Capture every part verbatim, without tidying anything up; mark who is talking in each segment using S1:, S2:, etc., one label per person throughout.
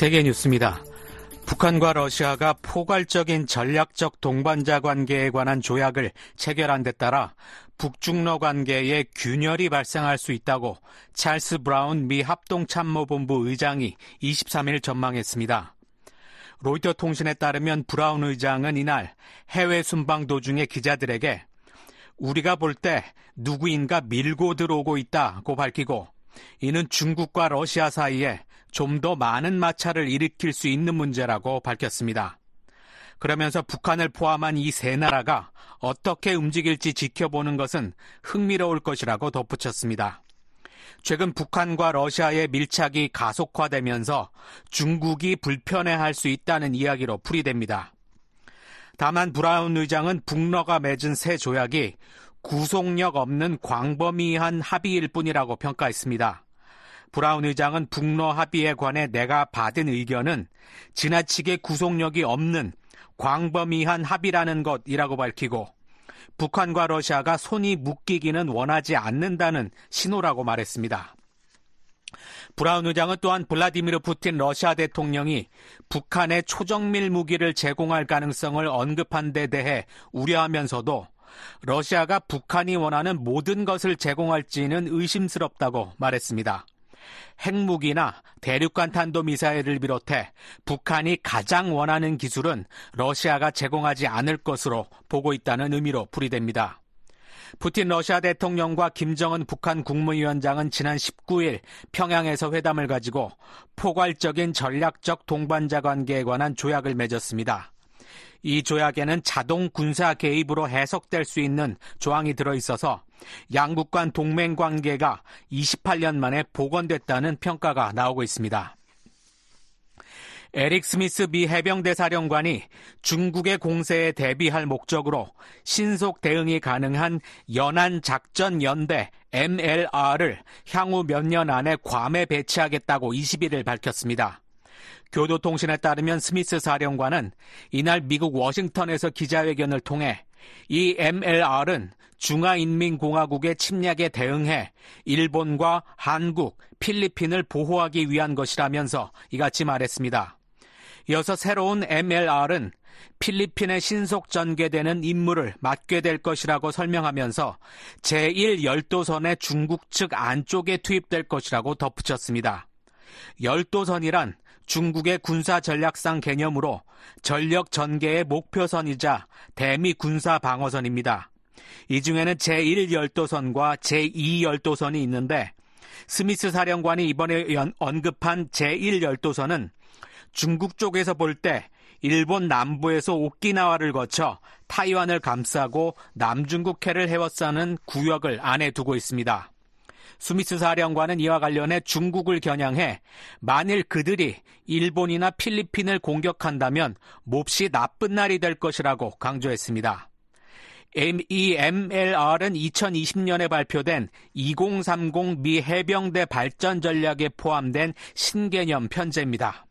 S1: 세계뉴스입니다. 북한과 러시아가 포괄적인 전략적 동반자 관계에 관한 조약을 체결한 데 따라 북중러 관계에 균열이 발생할 수 있다고 찰스 브라운 미 합동참모본부 의장이 이십삼 일 전망했습니다. 로이터 통신에 따르면 브라운 의장은 이날 해외 순방 도중에 기자들에게 우리가 볼 때 누구인가 밀고 들어오고 있다고 밝히고, 이는 중국과 러시아 사이에 좀 더 많은 마찰을 일으킬 수 있는 문제라고 밝혔습니다. 그러면서 북한을 포함한 이 세 나라가 어떻게 움직일지 지켜보는 것은 흥미로울 것이라고 덧붙였습니다. 최근 북한과 러시아의 밀착이 가속화되면서 중국이 불편해할 수 있다는 이야기로 풀이됩니다. 다만 브라운 의장은 북러가 맺은 새 조약이 구속력 없는 광범위한 합의일 뿐이라고 평가했습니다. 브라운 의장은 북러 합의에 관해 내가 받은 의견은 지나치게 구속력이 없는 광범위한 합의라는 것이라고 밝히고, 북한과 러시아가 손이 묶이기는 원하지 않는다는 신호라고 말했습니다. 브라운 의장은 또한 블라디미르 푸틴 러시아 대통령이 북한에 초정밀 무기를 제공할 가능성을 언급한 데 대해 우려하면서도 러시아가 북한이 원하는 모든 것을 제공할지는 의심스럽다고 말했습니다. 핵무기나 대륙간 탄도미사일을 비롯해 북한이 가장 원하는 기술은 러시아가 제공하지 않을 것으로 보고 있다는 의미로 풀이됩니다. 푸틴 러시아 대통령과 김정은 북한 국무위원장은 지난 십구 일 평양에서 회담을 가지고 포괄적인 전략적 동반자 관계에 관한 조약을 맺었습니다. 이 조약에는 자동 군사 개입으로 해석될 수 있는 조항이 들어있어서 양국 간 동맹 관계가 이십팔 년 만에 복원됐다는 평가가 나오고 있습니다. 에릭 스미스 미 해병대 사령관이 중국의 공세에 대비할 목적으로 신속 대응이 가능한 연안작전연대 엠엘알을 향후 몇 년 안에 괌에 배치하겠다고 이십 일 밝혔습니다. 교도통신에 따르면 스미스 사령관은 이날 미국 워싱턴에서 기자회견을 통해 이 엠엘알은 중화인민공화국의 침략에 대응해 일본과 한국, 필리핀을 보호하기 위한 것이라면서 이같이 말했습니다. 이어서 새로운 엠엘알은 필리핀에 신속 전개되는 임무를 맡게 될 것이라고 설명하면서 제일 열도선의 중국 측 안쪽에 투입될 것이라고 덧붙였습니다. 열도선이란 중국의 군사 전략상 개념으로 전력 전개의 목표선이자 대미 군사 방어선입니다. 이 중에는 제일 열도선과 제이 열도선이 있는데, 스미스 사령관이 이번에 언급한 제일 열도선은 중국 쪽에서 볼 때 일본 남부에서 오키나와를 거쳐 타이완을 감싸고 남중국해를 헤워싸는 구역을 안에 두고 있습니다. 스미스 사령관은 이와 관련해 중국을 겨냥해 만일 그들이 일본이나 필리핀을 공격한다면 몹시 나쁜 날이 될 것이라고 강조했습니다. 이 엠엘알은 이천이십 년에 발표된 이천삼십 미 해병대 발전 전략에 포함된 신개념 편제입니다.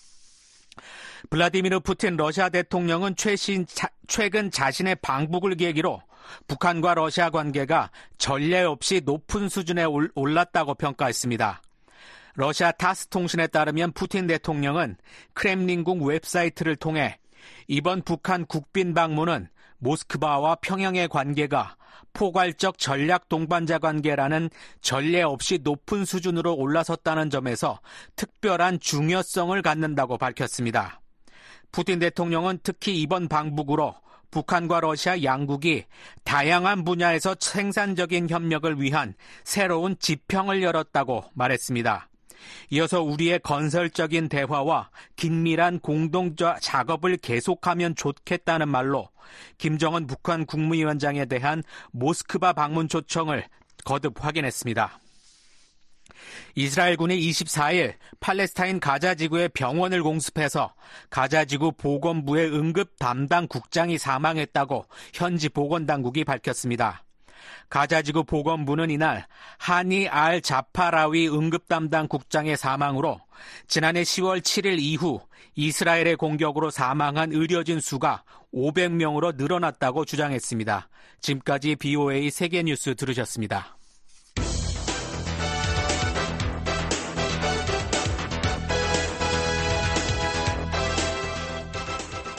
S1: 블라디미르 푸틴 러시아 대통령은 최신, 자, 최근 자신의 방북을 계기로 북한과 러시아 관계가 전례 없이 높은 수준에 올랐다고 평가했습니다. 러시아 타스 통신에 따르면 푸틴 대통령은 크렘린궁 웹사이트를 통해 이번 북한 국빈 방문은 모스크바와 평양의 관계가 포괄적 전략 동반자 관계라는 전례 없이 높은 수준으로 올라섰다는 점에서 특별한 중요성을 갖는다고 밝혔습니다. 푸틴 대통령은 특히 이번 방북으로 북한과 러시아 양국이 다양한 분야에서 생산적인 협력을 위한 새로운 지평을 열었다고 말했습니다. 이어서 우리의 건설적인 대화와 긴밀한 공동 작업을 계속하면 좋겠다는 말로 김정은 북한 국무위원장에 대한 모스크바 방문 초청을 거듭 확인했습니다. 이스라엘군이 이십사 일 팔레스타인 가자지구의 병원을 공습해서 가자지구 보건부의 응급 담당 국장이 사망했다고 현지 보건당국이 밝혔습니다. 가자지구 보건부는 이날 하니 알 자파라위 응급 담당 국장의 사망으로 지난해 시월 칠일 이후 이스라엘의 공격으로 사망한 의료진 수가 오백 명으로 늘어났다고 주장했습니다. 지금까지 비오에이 세계뉴스 들으셨습니다.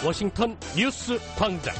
S2: 워싱턴 뉴스 광장.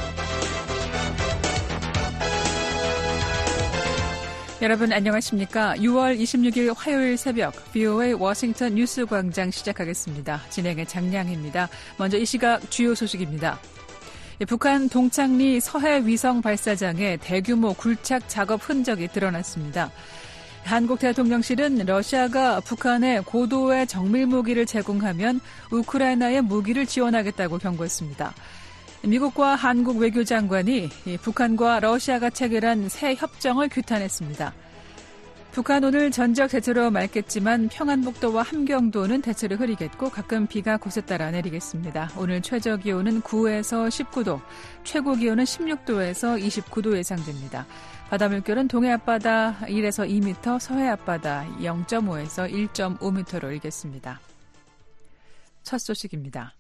S3: 여러분 안녕하십니까? 유월 이십육일 화요일 새벽 브이오에이 워싱턴 뉴스 광장 시작하겠습니다. 진행의 장량입니다. 먼저 이 시각 주요 소식입니다. 북한 동창리 서해 위성 발사장에 대규모 굴착 작업 흔적이 드러났습니다. 한국 대통령실은 러시아가 북한에 고도의 정밀 무기를 제공하면 우크라이나에 무기를 지원하겠다고 경고했습니다. 미국과 한국 외교장관이 북한과 러시아가 체결한 새 협정을 규탄했습니다. 북한 오늘 전적 대체로 맑겠지만 평안북도와 함경도는 대체로 흐리겠고 가끔 비가 곳에 따라 내리겠습니다. 오늘 최저 기온은 구에서 십구 도, 최고 기온은 십육 도에서 이십구 도 예상됩니다. 바다 물결은 동해 앞바다 일에서 이 미터, 서해 앞바다 영 점 오에서 일 점 오 미터로 일겠습니다. 첫 소식입니다.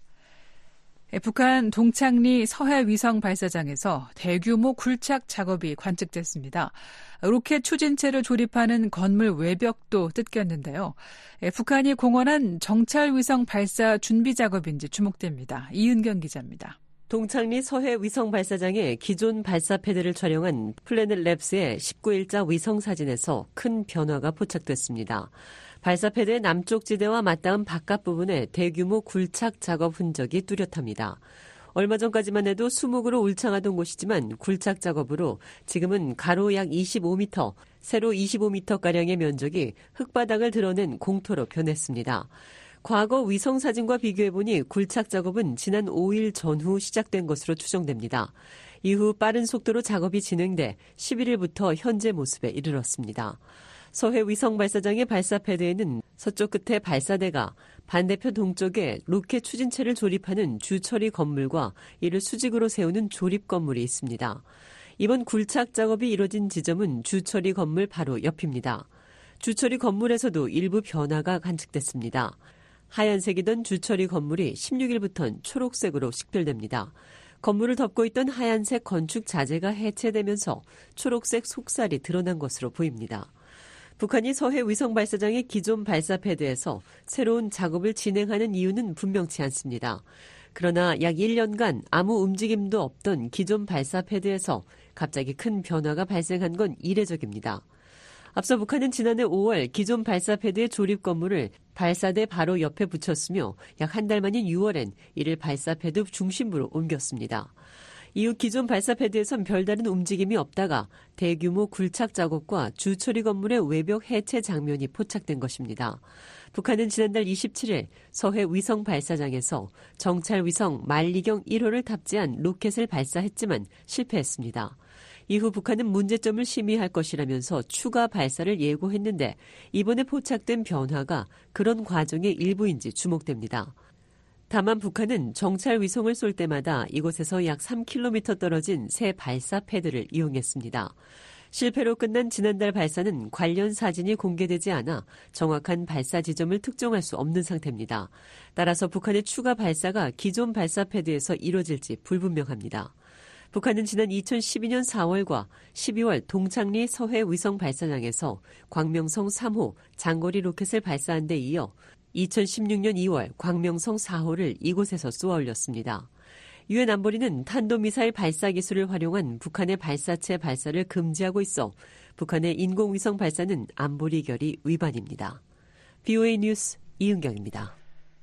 S3: 북한 동창리 서해 위성 발사장에서 대규모 굴착 작업이 관측됐습니다. 로켓 추진체를 조립하는 건물 외벽도 뜯겼는데요. 북한이 공언한 정찰 위성 발사 준비 작업인지 주목됩니다. 이은경 기자입니다.
S4: 동창리 서해 위성 발사장의 기존 발사 패드를 촬영한 플래닛 랩스의 십구 일자 위성 사진에서 큰 변화가 포착됐습니다. 발사 패드의 남쪽 지대와 맞닿은 바깥 부분에 대규모 굴착 작업 흔적이 뚜렷합니다. 얼마 전까지만 해도 수목으로 울창하던 곳이지만 굴착 작업으로 지금은 가로 약 이십오 미터, 세로 이십오 미터가량의 면적이 흙바닥을 드러낸 공터로 변했습니다. 과거 위성 사진과 비교해보니 굴착 작업은 지난 오 일 전후 시작된 것으로 추정됩니다. 이후 빠른 속도로 작업이 진행돼 십일 일부터 현재 모습에 이르렀습니다. 서해 위성 발사장의 발사 패드에는 서쪽 끝에 발사대가 반대편 동쪽에 로켓 추진체를 조립하는 주처리 건물과 이를 수직으로 세우는 조립 건물이 있습니다. 이번 굴착 작업이 이뤄진 지점은 주처리 건물 바로 옆입니다. 주처리 건물에서도 일부 변화가 관측됐습니다. 하얀색이던 주처리 건물이 십육 일부터는 초록색으로 식별됩니다. 건물을 덮고 있던 하얀색 건축 자재가 해체되면서 초록색 속살이 드러난 것으로 보입니다. 북한이 서해 위성 발사장의 기존 발사 패드에서 새로운 작업을 진행하는 이유는 분명치 않습니다. 그러나 약 일 년간 아무 움직임도 없던 기존 발사 패드에서 갑자기 큰 변화가 발생한 건 이례적입니다. 앞서 북한은 지난해 오월 기존 발사 패드의 조립 건물을 발사대 바로 옆에 붙였으며 약 한 달 만인 유월엔 이를 발사 패드 중심부로 옮겼습니다. 이후 기존 발사 패드에선 별다른 움직임이 없다가 대규모 굴착 작업과 주처리 건물의 외벽 해체 장면이 포착된 것입니다. 북한은 지난달 이십칠 일 서해 위성 발사장에서 정찰 위성 만리경 일 호를 탑재한 로켓을 발사했지만 실패했습니다. 이후 북한은 문제점을 심의할 것이라면서 추가 발사를 예고했는데 이번에 포착된 변화가 그런 과정의 일부인지 주목됩니다. 다만 북한은 정찰 위성을 쏠 때마다 이곳에서 약 삼 킬로미터 떨어진 새 발사 패드를 이용했습니다. 실패로 끝난 지난달 발사는 관련 사진이 공개되지 않아 정확한 발사 지점을 특정할 수 없는 상태입니다. 따라서 북한의 추가 발사가 기존 발사 패드에서 이뤄질지 불분명합니다. 북한은 지난 이천십이 년 사월과 십이월 동창리 서해 위성 발사장에서 광명성 삼 호 장거리 로켓을 발사한 데 이어 이천십육 년 이월 광명성 사 호를 이곳에서 쏘아 올렸습니다. 유엔 안보리는 탄도미사일 발사 기술을 활용한 북한의 발사체 발사를 금지하고 있어 북한의 인공위성 발사는 안보리 결의 위반입니다. 브이오에이 뉴스 이은경입니다.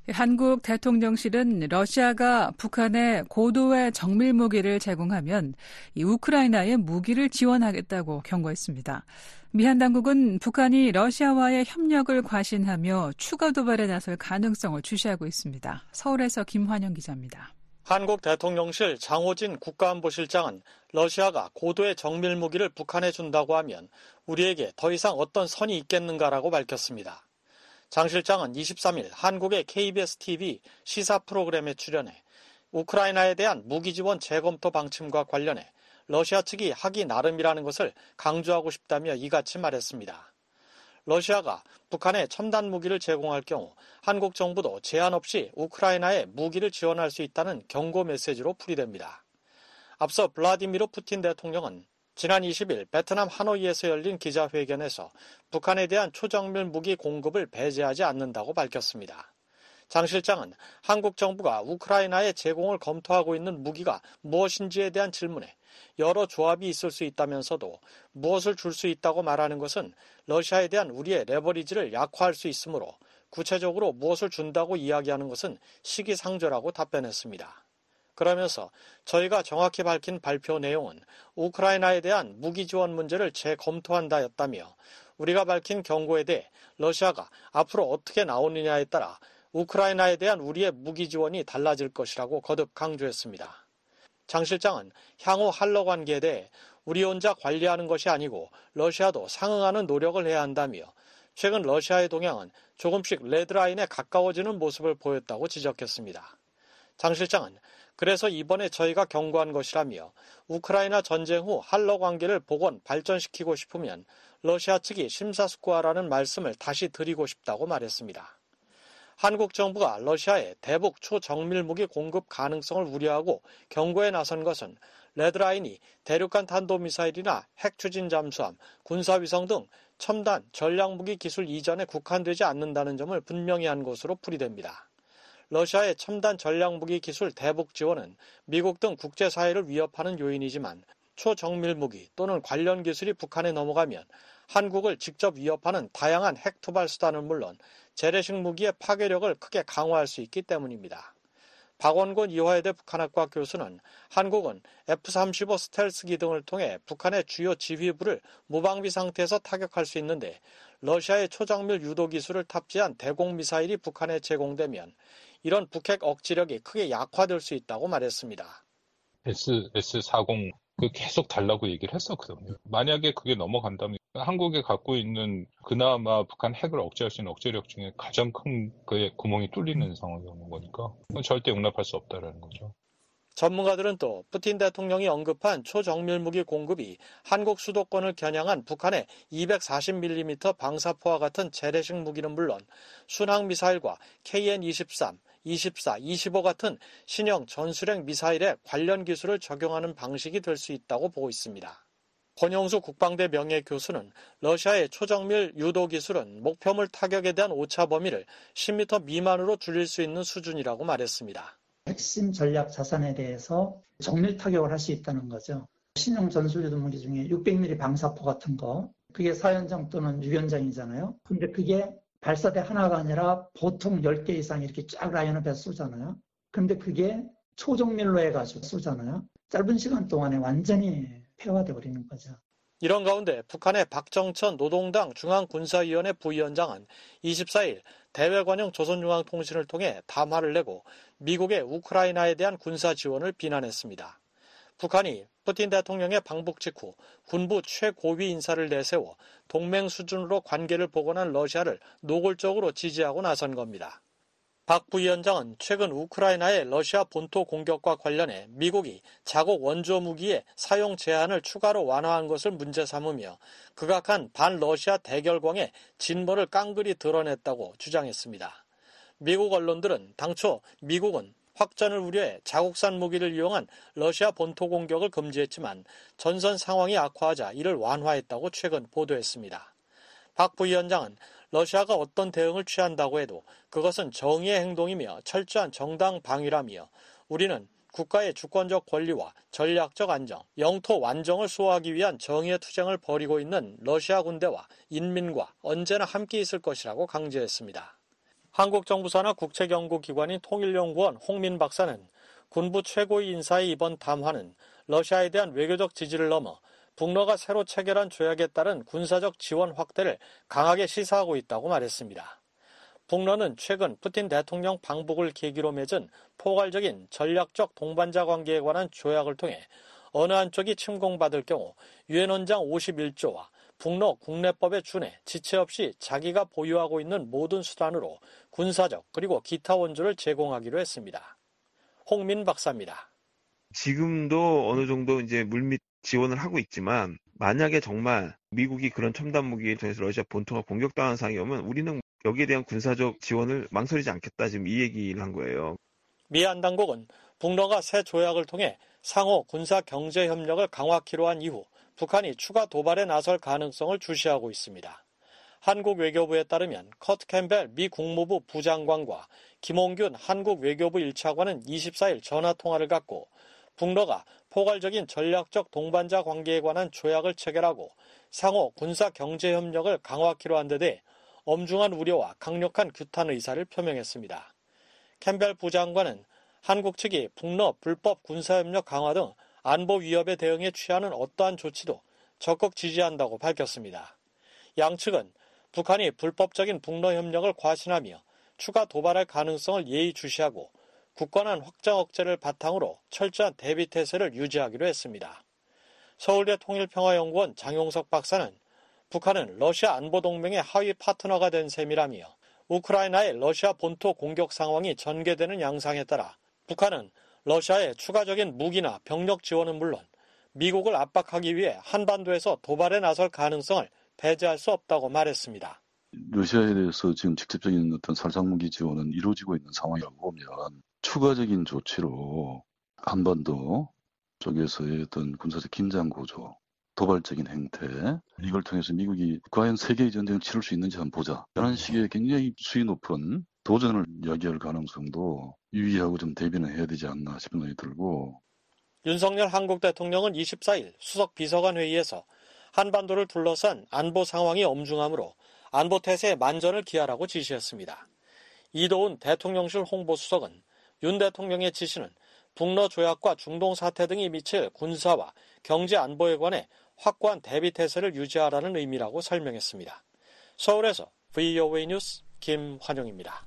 S3: 한국 대통령실은 러시아가 북한에 고도의 정밀 무기를 제공하면 이 우크라이나에 무기를 지원하겠다고 경고했습니다. 미한 당국은 북한이 러시아와의 협력을 과신하며 추가 도발에 나설 가능성을 주시하고 있습니다. 서울에서 김환영 기자입니다.
S5: 한국 대통령실 장호진 국가안보실장은 러시아가 고도의 정밀 무기를 북한에 준다고 하면 우리에게 더 이상 어떤 선이 있겠는가라고 밝혔습니다. 장 실장은 이십삼 일 한국의 케이비에스 티비 시사 프로그램에 출연해 우크라이나에 대한 무기 지원 재검토 방침과 관련해 러시아 측이 하기 나름이라는 것을 강조하고 싶다며 이같이 말했습니다. 러시아가 북한에 첨단 무기를 제공할 경우 한국 정부도 제한 없이 우크라이나에 무기를 지원할 수 있다는 경고 메시지로 풀이됩니다. 앞서 블라디미르 푸틴 대통령은 지난 이십 일 베트남 하노이에서 열린 기자회견에서 북한에 대한 초정밀 무기 공급을 배제하지 않는다고 밝혔습니다. 장 실장은 한국 정부가 우크라이나에 제공을 검토하고 있는 무기가 무엇인지에 대한 질문에 여러 조합이 있을 수 있다면서도 무엇을 줄 수 있다고 말하는 것은 러시아에 대한 우리의 레버리지를 약화할 수 있으므로 구체적으로 무엇을 준다고 이야기하는 것은 시기상조라고 답변했습니다. 그러면서 저희가 정확히 밝힌 발표 내용은 우크라이나에 대한 무기 지원 문제를 재검토한다였다며 우리가 밝힌 경고에 대해 러시아가 앞으로 어떻게 나오느냐에 따라 우크라이나에 대한 우리의 무기 지원이 달라질 것이라고 거듭 강조했습니다. 장 실장은 향후 한러 관계에 대해 우리 혼자 관리하는 것이 아니고 러시아도 상응하는 노력을 해야 한다며 최근 러시아의 동향은 조금씩 레드라인에 가까워지는 모습을 보였다고 지적했습니다. 장 실장은 그래서 이번에 저희가 경고한 것이라며 우크라이나 전쟁 후 한러 관계를 복원, 발전시키고 싶으면 러시아 측이 심사숙고하라는 말씀을 다시 드리고 싶다고 말했습니다. 한국 정부가 러시아에 대북 초정밀무기 공급 가능성을 우려하고 경고에 나선 것은 레드라인이 대륙간 탄도미사일이나 핵추진 잠수함, 군사위성 등 첨단 전략무기 기술 이전에 국한되지 않는다는 점을 분명히 한 것으로 풀이됩니다. 러시아의 첨단 전략무기 기술 대북 지원은 미국 등 국제사회를 위협하는 요인이지만 초정밀무기 또는 관련 기술이 북한에 넘어가면 한국을 직접 위협하는 다양한 핵 투발 수단은 물론 재래식 무기의 파괴력을 크게 강화할 수 있기 때문입니다. 박원곤 이화여대 북한학과 교수는 한국은 에프 삼십오 스텔스기 등을 통해 북한의 주요 지휘부를 무방비 상태에서 타격할 수 있는데 러시아의 초정밀 유도 기술을 탑재한 대공미사일이 북한에 제공되면 이런 북핵 억지력이 크게 약화될 수 있다고 말했습니다.
S6: 에스 사십 그 계속 달라고 얘기를 했었거든요. 만약에 그게 넘어간다면 한국에 갖고 있는 그나마 북한 핵을 억제할 수 있는 억제력 중에 가장 큰 그의 구멍이 뚫리는 상황이 오는 거니까 절대 용납할 수 없다라는 거죠.
S5: 전문가들은 또 푸틴 대통령이 언급한 초정밀무기 공급이 한국 수도권을 겨냥한 북한의 이백사십 밀리미터 방사포와 같은 재래식 무기는 물론 순항미사일과 케이엔 이십삼, 이십사, 이십오 같은 신형 전술핵 미사일에 관련 기술을 적용하는 방식이 될 수 있다고 보고 있습니다. 권영수 국방대 명예교수는 러시아의 초정밀 유도 기술은 목표물 타격에 대한 오차 범위를 십 미터 미만으로 줄일 수 있는 수준이라고 말했습니다.
S7: 핵심 전략 자산에 대해서 정밀 타격을 할 수 있다는 거죠. 신형 전술유도 무기 중에 육백 밀리미터 방사포 같은 거, 그게 사 연장 또는 육 연장이잖아요. 근데 그게 발사대 하나가 아니라 보통 열 개 이상 이렇게 쫙 라인업해서 쏘잖아요. 근데 그게 초정밀로 해가지고 쏘잖아요. 짧은 시간 동안에 완전히 폐화돼 버리는 거죠.
S5: 이런 가운데 북한의 박정천 노동당 중앙군사위원회 부위원장은 이십사일 대외관용 조선중앙통신을 통해 담화를 내고 미국의 우크라이나에 대한 군사 지원을 비난했습니다. 북한이 푸틴 대통령의 방북 직후 군부 최고위 인사를 내세워 동맹 수준으로 관계를 복원한 러시아를 노골적으로 지지하고 나선 겁니다. 박 부위원장은 최근 우크라이나의 러시아 본토 공격과 관련해 미국이 자국 원조 무기의 사용 제한을 추가로 완화한 것을 문제 삼으며 극악한 반러시아 대결광의 진보를 깡그리 드러냈다고 주장했습니다. 미국 언론들은 당초 미국은 확전을 우려해 자국산 무기를 이용한 러시아 본토 공격을 금지했지만 전선 상황이 악화하자 이를 완화했다고 최근 보도했습니다. 박 부위원장은 러시아가 어떤 대응을 취한다고 해도 그것은 정의의 행동이며 철저한 정당 방위라며 우리는 국가의 주권적 권리와 전략적 안정, 영토 완정을 수호하기 위한 정의의 투쟁을 벌이고 있는 러시아 군대와 인민과 언제나 함께 있을 것이라고 강조했습니다. 한국 정부 산하 국책연구기관인 통일연구원 홍민 박사는 군부 최고위 인사의 이번 담화는 러시아에 대한 외교적 지지를 넘어 북러가 새로 체결한 조약에 따른 군사적 지원 확대를 강하게 시사하고 있다고 말했습니다. 북러는 최근 푸틴 대통령 방북을 계기로 맺은 포괄적인 전략적 동반자 관계에 관한 조약을 통해 어느 한쪽이 침공받을 경우 유엔 원장 오십일조와 북러 국내법에 준해 지체 없이 자기가 보유하고 있는 모든 수단으로 군사적 그리고 기타 원조를 제공하기로 했습니다. 홍민 박사입니다.
S8: 지금도 어느 정도 이제 물밑 지원을 하고 있지만 만약에 정말 미국이 그런 첨단 무기를 통해서 러시아 본토가 공격당하는 상황이 오면 우리는 여기에 대한 군사적 지원을 망설이지 않겠다 지금 이 얘기를 한 거예요.
S5: 미얀 당국은 북러가 새 조약을 통해 상호 군사 경제 협력을 강화키로 한 이후 북한이 추가 도발에 나설 가능성을 주시하고 있습니다. 한국 외교부에 따르면 커트 캠벨 미 국무부 부장관과 김홍균 한국 외교부 일 차관은 이십사일 전화통화를 갖고 북러가 포괄적인 전략적 동반자 관계에 관한 조약을 체결하고 상호 군사 경제 협력을 강화하기로 한 데 대해 엄중한 우려와 강력한 규탄 의사를 표명했습니다. 캠벨 부장관은 한국 측이 북러 불법 군사협력 강화 등 안보 위협에 대응에 취하는 어떠한 조치도 적극 지지한다고 밝혔습니다. 양측은 북한이 불법적인 북러 협력을 과신하며 추가 도발할 가능성을 예의주시하고 굳건한 확장 억제를 바탕으로 철저한 대비태세를 유지하기로 했습니다. 서울대 통일평화연구원 장용석 박사는 북한은 러시아 안보동맹의 하위 파트너가 된 셈이라며 우크라이나의 러시아 본토 공격 상황이 전개되는 양상에 따라 북한은 러시아의 추가적인 무기나 병력 지원은 물론 미국을 압박하기 위해 한반도에서 도발에 나설 가능성을 배제할 수 없다고 말했습니다.
S9: 러시아에 대해서 지금 직접적인 어떤 살상무기 지원은 이루어지고 있는 상황이라고 보면 추가적인 조치로 한반도 쪽에서의 어떤 군사적 긴장 구조, 도발적인 행태, 이걸 통해서 미국이 과연 세계의 전쟁을 치를 수 있는지 한번 보자. 이런 식의 굉장히 수위 높은 도전을 야기할 가능성도 유의하고 좀 대비는 해야 되지 않나 싶은 생각이 들고.
S5: 윤석열 한국 대통령은 이십사일 수석 비서관 회의에서 한반도를 둘러싼 안보 상황이 엄중하므로 안보태세에 만전을 기하라고 지시했습니다. 이도훈 대통령실 홍보수석은 윤 대통령의 지시는 북러 조약과 중동 사태 등이 미칠 군사와 경제 안보에 관해 확고한 대비태세를 유지하라는 의미라고 설명했습니다. 서울에서 브이오에이 뉴스 김환영입니다.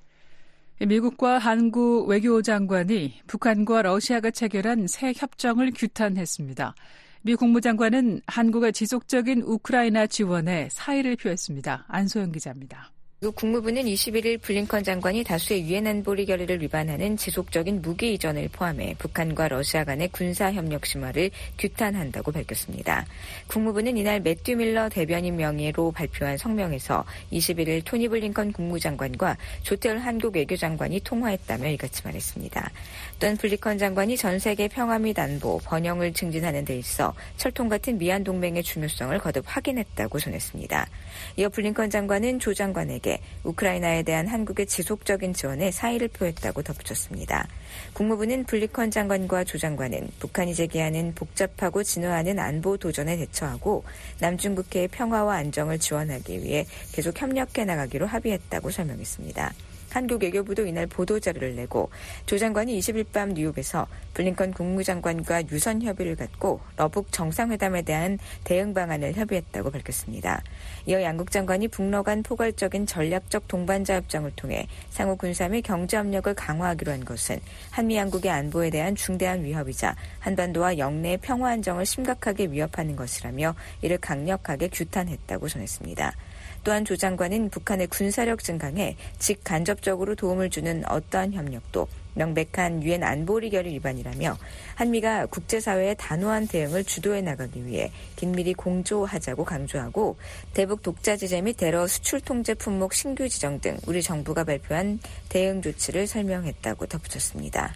S3: 미국과 한국 외교장관이 북한과 러시아가 체결한 새 협정을 규탄했습니다. 미 국무장관은 한국의 지속적인 우크라이나 지원에 사의를 표했습니다. 안소영 기자입니다.
S10: 미국 국무부는 이십일일 블링컨 장관이 다수의 유엔 안보리 결의를 위반하는 지속적인 무기 이전을 포함해 북한과 러시아 간의 군사협력 심화를 규탄한다고 밝혔습니다. 국무부는 이날 매튜 밀러 대변인 명의로 발표한 성명에서 이십일일 토니 블링컨 국무장관과 조태열 한국 외교장관이 통화했다며 이같이 말했습니다. 또한 블링컨 장관이 전 세계 평화 및 안보, 번영을 증진하는 데 있어 철통 같은 미한 동맹의 중요성을 거듭 확인했다고 전했습니다. 이어 블링컨 장관은 조 장관에게 우크라이나에 대한 한국의 지속적인 지원에 사의를 표했다고 덧붙였습니다. 국무부는 블링컨 장관과 조 장관은 북한이 제기하는 복잡하고 진화하는 안보 도전에 대처하고 남중국해의 평화와 안정을 지원하기 위해 계속 협력해 나가기로 합의했다고 설명했습니다. 한국 외교부도 이날 보도자료를 내고 조 장관이 이십일 밤 뉴욕에서 블링컨 국무장관과 유선 협의를 갖고 러북 정상회담에 대한 대응 방안을 협의했다고 밝혔습니다. 이어 양국 장관이 북러 간 포괄적인 전략적 동반자 협정을 통해 상호 군사 및 경제 협력을 강화하기로 한 것은 한미 양국의 안보에 대한 중대한 위협이자 한반도와 영내의 평화 안정을 심각하게 위협하는 것이라며 이를 강력하게 규탄했다고 전했습니다. 또한 조 장관은 북한의 군사력 증강에 직간접적으로 도움을 주는 어떠한 협력도 명백한 유엔 안보리 결의 위반이라며 한미가 국제사회의 단호한 대응을 주도해 나가기 위해 긴밀히 공조하자고 강조하고 대북 독자 제재 및 테러 수출 통제 품목 신규 지정 등 우리 정부가 발표한 대응 조치를 설명했다고 덧붙였습니다.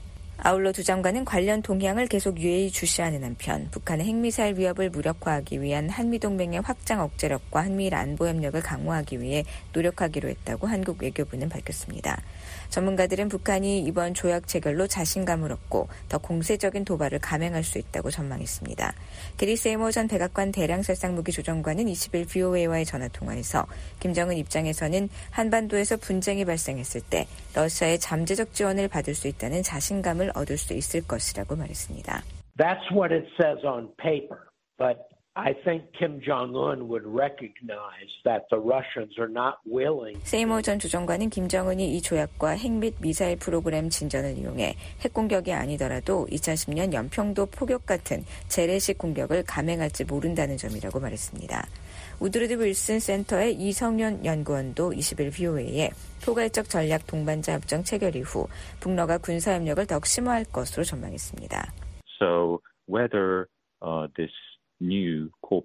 S10: 아울러 두 장관은 관련 동향을 계속 유의히 주시하는 한편 북한의 핵미사일 위협을 무력화하기 위한 한미동맹의 확장 억제력과 한미일 안보협력을 강화하기 위해 노력하기로 했다고 한국 외교부는 밝혔습니다. 전문가들은 북한이 이번 조약 체결로 자신감을 얻고 더 공세적인 도발을 감행할 수 있다고 전망했습니다. 게리 세이머 전 백악관 대량살상무기 조정관은 이십일 브이오에이와의 전화통화에서 김정은 입장에서는 한반도에서 분쟁이 발생했을 때 러시아의 잠재적 지원을 받을 수 있다는 자신감을 얻을 수 있을 것이라고 말했습니다.
S11: That's what it says on paper, but I think Kim Jong-un would recognize that the Russians are not willing.
S10: 세이머 전 조정관은 김정은이 이 조약과 핵 및 미사일 프로그램 진전을 이용해 핵 공격이 아니더라도 이천십 년 연평도 포격 같은 재래식 공격을 감행할지 모른다는 점이라고 말했습니다. 우드로드 윌슨 센터의 이성윤 연구원도 이십일 브이오에이에 포괄적 전략 동반자 협정 체결 이후 북러가 군사협력을 더욱 심화할 것으로 전망했습니다.
S12: So whether uh, this new cooperation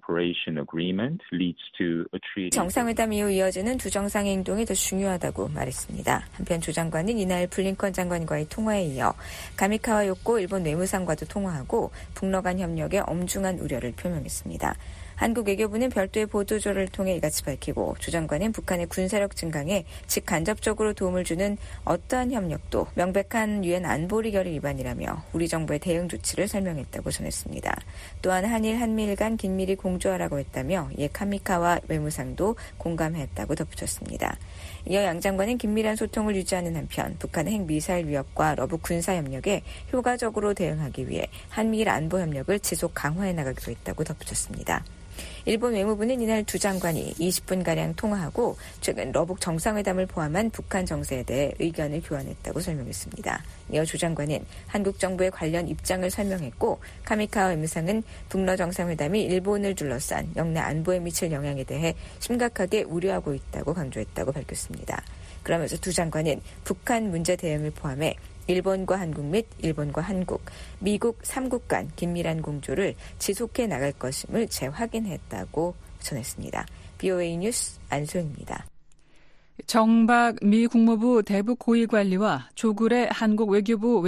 S12: cooperation agreement leads to a treaty.
S10: 정상회담 이후 이어지는 두 정상의 행동이 더 중요하다고 말했습니다. 한편 조 장관은 이날 블링컨 장관과의 통화에 이어 가미카와 요코 일본 외무상과도 통화하고 북러 간 협력에 엄중한 우려를 표명했습니다. 한국 외교부는 별도의 보도조를 통해 이같이 밝히고 조 장관은 북한의 군사력 증강에 직간접적으로 도움을 주는 어떠한 협력도 명백한 유엔 안보리 결의 위반이라며 우리 정부의 대응 조치를 설명했다고 전했습니다. 또한 한일, 한미일 간 긴밀히 공조하라고 했다며 이에 카미카와 외무상도 공감했다고 덧붙였습니다. 이어 양 장관은 긴밀한 소통을 유지하는 한편 북한의 핵미사일 위협과 러북 군사협력에 효과적으로 대응하기 위해 한미일 안보협력을 지속 강화해 나가기로 했다고 덧붙였습니다. 일본 외무부는 이날 두 장관이 이십 분가량 통화하고 최근 러북 정상회담을 포함한 북한 정세에 대해 의견을 교환했다고 설명했습니다. 이어 조 장관은 한국 정부의 관련 입장을 설명했고 카미카와 외무상은 북러 정상회담이 일본을 둘러싼 영내 안보에 미칠 영향에 대해 심각하게 우려하고 있다고 강조했다고 밝혔습니다. 그러면서 두 장관은 북한 문제 대응을 포함해 일본과 한국 및 일본과 한국, 미국 삼국 간 긴밀한 공조를 지속해 나갈 것임을 재확인했다고 전했습니다. 비오에이 뉴스 안소영입니다.
S3: 정박 미 국무부 대북 고위관리와 조굴의 한국 외교부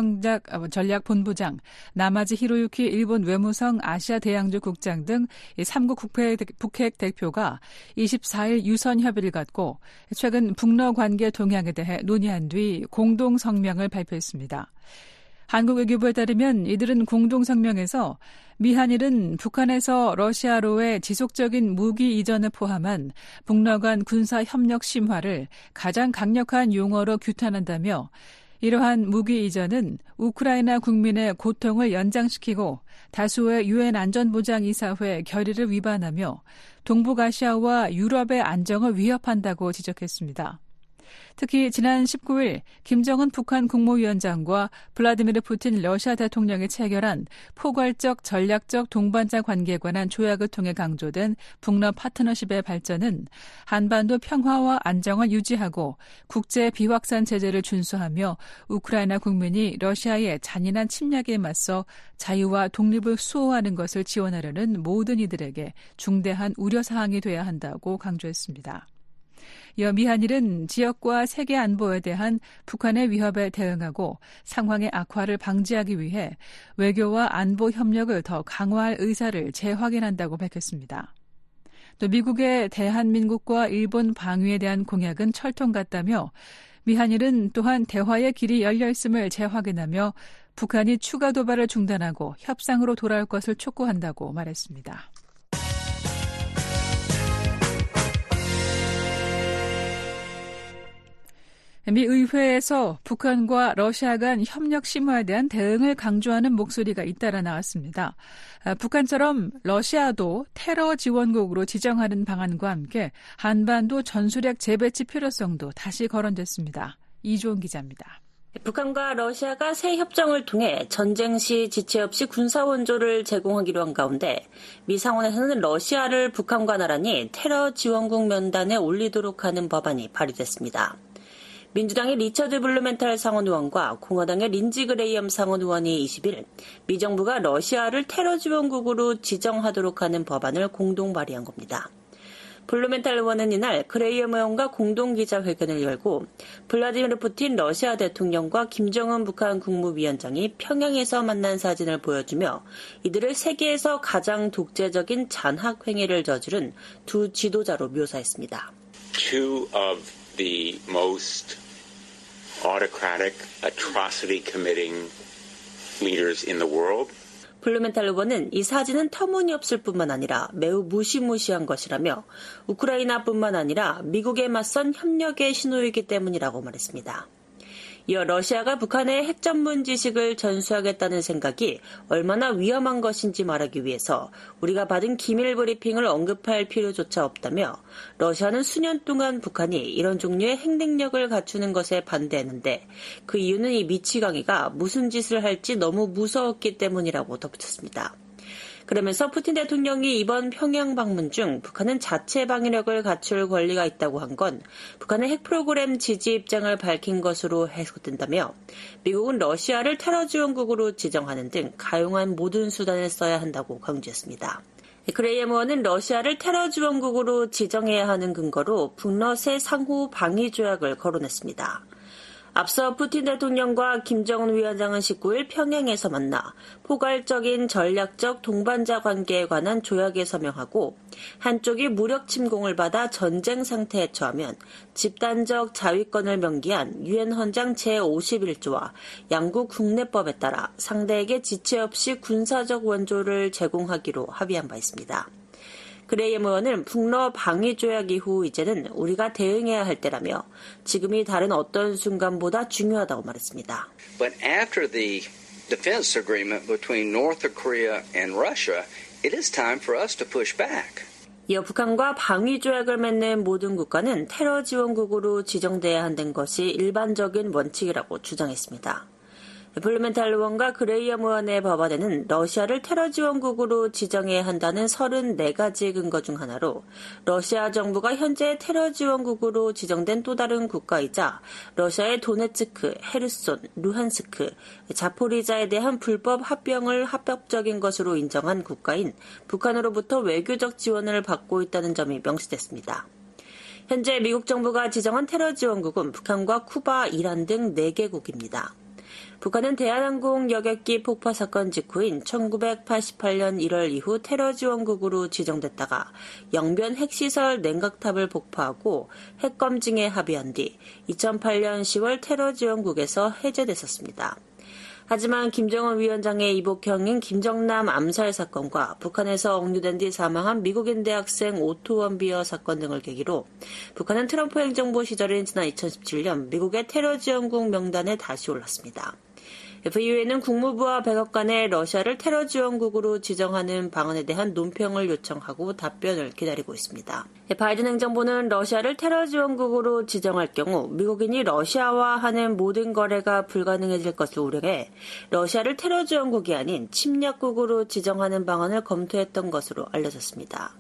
S3: 외교전략본부장, 나마지 히로유키 일본 외무성 아시아 대양조 국장 등 삼국 북핵 대표가 이십사일 유선 협의를 갖고 최근 북러 관계 동향에 대해 논의한 뒤 공동 성명을 발표했습니다. 한국 외교부에 따르면 이들은 공동 성명에서 미한일은 북한에서 러시아로의 지속적인 무기 이전을 포함한 북러 간 군사 협력 심화를 가장 강력한 용어로 규탄한다며 이러한 무기 이전은 우크라이나 국민의 고통을 연장시키고 다수의 유엔 안전보장이사회 결의를 위반하며 동북아시아와 유럽의 안정을 위협한다고 지적했습니다. 특히 지난 십구일 김정은 북한 국무위원장과 블라디미르 푸틴 러시아 대통령이 체결한 포괄적 전략적 동반자 관계에 관한 조약을 통해 강조된 북러 파트너십의 발전은 한반도 평화와 안정을 유지하고 국제 비확산 제재를 준수하며 우크라이나 국민이 러시아의 잔인한 침략에 맞서 자유와 독립을 수호하는 것을 지원하려는 모든 이들에게 중대한 우려사항이 돼야 한다고 강조했습니다. 이어 미한일은 지역과 세계 안보에 대한 북한의 위협에 대응하고 상황의 악화를 방지하기 위해 외교와 안보 협력을 더 강화할 의사를 재확인한다고 밝혔습니다. 또 미국의 대한민국과 일본 방위에 대한 공약은 철통 같다며 미한일은 또한 대화의 길이 열려 있음을 재확인하며 북한이 추가 도발을 중단하고 협상으로 돌아올 것을 촉구한다고 말했습니다. 미 의회에서 북한과 러시아 간 협력 심화에 대한 대응을 강조하는 목소리가 잇따라 나왔습니다. 북한처럼 러시아도 테러 지원국으로 지정하는 방안과 함께 한반도 전술핵 재배치 필요성도 다시 거론됐습니다. 이주원 기자입니다.
S13: 북한과 러시아가 새 협정을 통해 전쟁 시 지체 없이 군사 원조를 제공하기로 한 가운데 미 상원에서는 러시아를 북한과 나란히 테러 지원국 명단에 올리도록 하는 법안이 발의됐습니다. 민주당의 리처드 블루멘탈 상원 의원과 공화당의 린지 그레이엄 상원 의원이 이십일 미 정부가 러시아를 테러 지원국으로 지정하도록 하는 법안을 공동 발의한 겁니다. 블루멘탈 의원은 이날 그레이엄 의원과 공동 기자회견을 열고 블라디미르 푸틴 러시아 대통령과 김정은 북한 국무위원장이 평양에서 만난 사진을 보여주며 이들을 세계에서 가장 독재적인 잔학 행위를 저지른 두 지도자로 묘사했습니다.
S14: Two of the most autocratic, atrocity committing leaders in the world.
S13: 블루멘탈 의원은 이 사진은 터무니없을 뿐만 아니라 매우 무시무시한 것이라며 우크라이나뿐만 아니라 미국에 맞선 협력의 신호이기 때문이라고 말했습니다. 이어 러시아가 북한의 핵 전문 지식을 전수하겠다는 생각이 얼마나 위험한 것인지 말하기 위해서 우리가 받은 기밀 브리핑을 언급할 필요조차 없다며 러시아는 수년 동안 북한이 이런 종류의 핵 능력을 갖추는 것에 반대했는데 그 이유는 이 미치광이가 무슨 짓을 할지 너무 무서웠기 때문이라고 덧붙였습니다. 그러면서 푸틴 대통령이 이번 평양 방문 중 북한은 자체 방위력을 갖출 권리가 있다고 한 건 북한의 핵 프로그램 지지 입장을 밝힌 것으로 해석된다며 미국은 러시아를 테러 지원국으로 지정하는 등 가용한 모든 수단을 써야 한다고 강조했습니다. 그레이엄 의원은 러시아를 테러 지원국으로 지정해야 하는 근거로 북러세 상호 방위 조약을 거론했습니다. 앞서 푸틴 대통령과 김정은 위원장은 십구일 평양에서 만나 포괄적인 전략적 동반자 관계에 관한 조약에 서명하고 한쪽이 무력 침공을 받아 전쟁 상태에 처하면 집단적 자위권을 명기한 유엔 헌장 제오십일조와 양국 국내법에 따라 상대에게 지체 없이 군사적 원조를 제공하기로 합의한 바 있습니다. 그레이엄 의원은 북러 방위 조약 이후 이제는 우리가 대응해야 할 때라며 지금이 다른 어떤 순간보다 중요하다고 말했습니다.
S15: But after the defense agreement between North Korea and Russia, it is time for us to push back.
S13: 이어 북한과 방위 조약을 맺는 모든 국가는 테러 지원국으로 지정돼야 한다는 것이 일반적인 원칙이라고 주장했습니다. 블루멘탈 의원과 그레이엄 의원의 법안에는 러시아를 테러 지원국으로 지정해야 한다는 서른네 가지 근거 중 하나로 러시아 정부가 현재 테러 지원국으로 지정된 또 다른 국가이자 러시아의 도네츠크, 헤르손, 루한스크, 자포리자에 대한 불법 합병을 합법적인 것으로 인정한 국가인 북한으로부터 외교적 지원을 받고 있다는 점이 명시됐습니다. 현재 미국 정부가 지정한 테러 지원국은 북한과 쿠바, 이란 등 네 개국입니다. 북한은 대한항공 여객기 폭파 사건 직후인 천구백팔십팔년 일월 이후 테러 지원국으로 지정됐다가 영변 핵시설 냉각탑을 폭파하고 핵검증에 합의한 뒤 이천팔년 시월 테러 지원국에서 해제됐었습니다. 하지만 김정은 위원장의 이복형인 김정남 암살 사건과 북한에서 억류된 뒤 사망한 미국인 대학생 오토 원비어 사건 등을 계기로 북한은 트럼프 행정부 시절인 지난 이천십칠년 미국의 테러 지원국 명단에 다시 올랐습니다. 브이오에이는 국무부와 백악관에 러시아를 테러 지원국으로 지정하는 방안에 대한 논평을 요청하고 답변을 기다리고 있습니다. 바이든 행정부는 러시아를 테러 지원국으로 지정할 경우 미국인이 러시아와 하는 모든 거래가 불가능해질 것을 우려해 러시아를 테러 지원국이 아닌 침략국으로 지정하는 방안을 검토했던 것으로 알려졌습니다.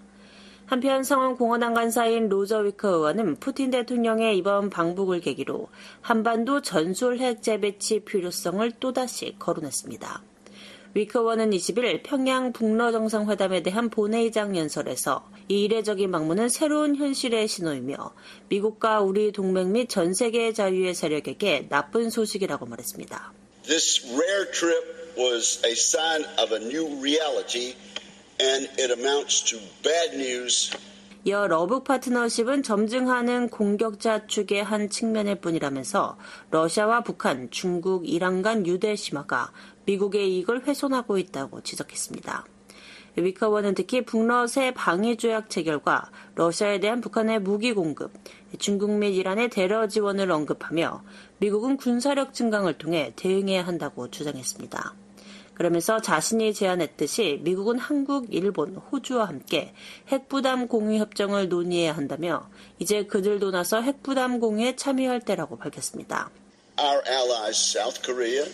S13: 한편 상원 공화당 간사인 로저 위커 의원은 푸틴 대통령의 이번 방북을 계기로 한반도 전술 핵 재배치 필요성을 또다시 거론했습니다. 위커 의원은 이십일 평양 북러 정상회담에 대한 본회의장 연설에서 이 이례적인 방문은 새로운 현실의 신호이며 미국과 우리 동맹 및 전 세계의 자유의 세력에게 나쁜 소식이라고 말했습니다.
S16: This rare trip was a sign of a new reality. And it amounts to bad news.
S13: 이어 러북 파트너십은 점증하는 공격자 축의 한 측면일 뿐이라면서 러시아와 북한, 중국, 이란 간 유대 심화가 미국의 이익을 훼손하고 있다고 지적했습니다. 위커 의원은 특히 북러세 방위 조약 체결과 러시아에 대한 북한의 무기 공급, 중국 및 이란의 테러 지원을 언급하며 미국은 군사력 증강을 통해 대응해야 한다고 주장했습니다. 그러면서 자신이 제안했듯이 미국은 한국, 일본, 호주와 함께 핵부담 공유 협정을 논의해야 한다며 이제 그들도 나서 핵부담 공유에 참여할 때라고 밝혔습니다.
S16: Our allies South Korea,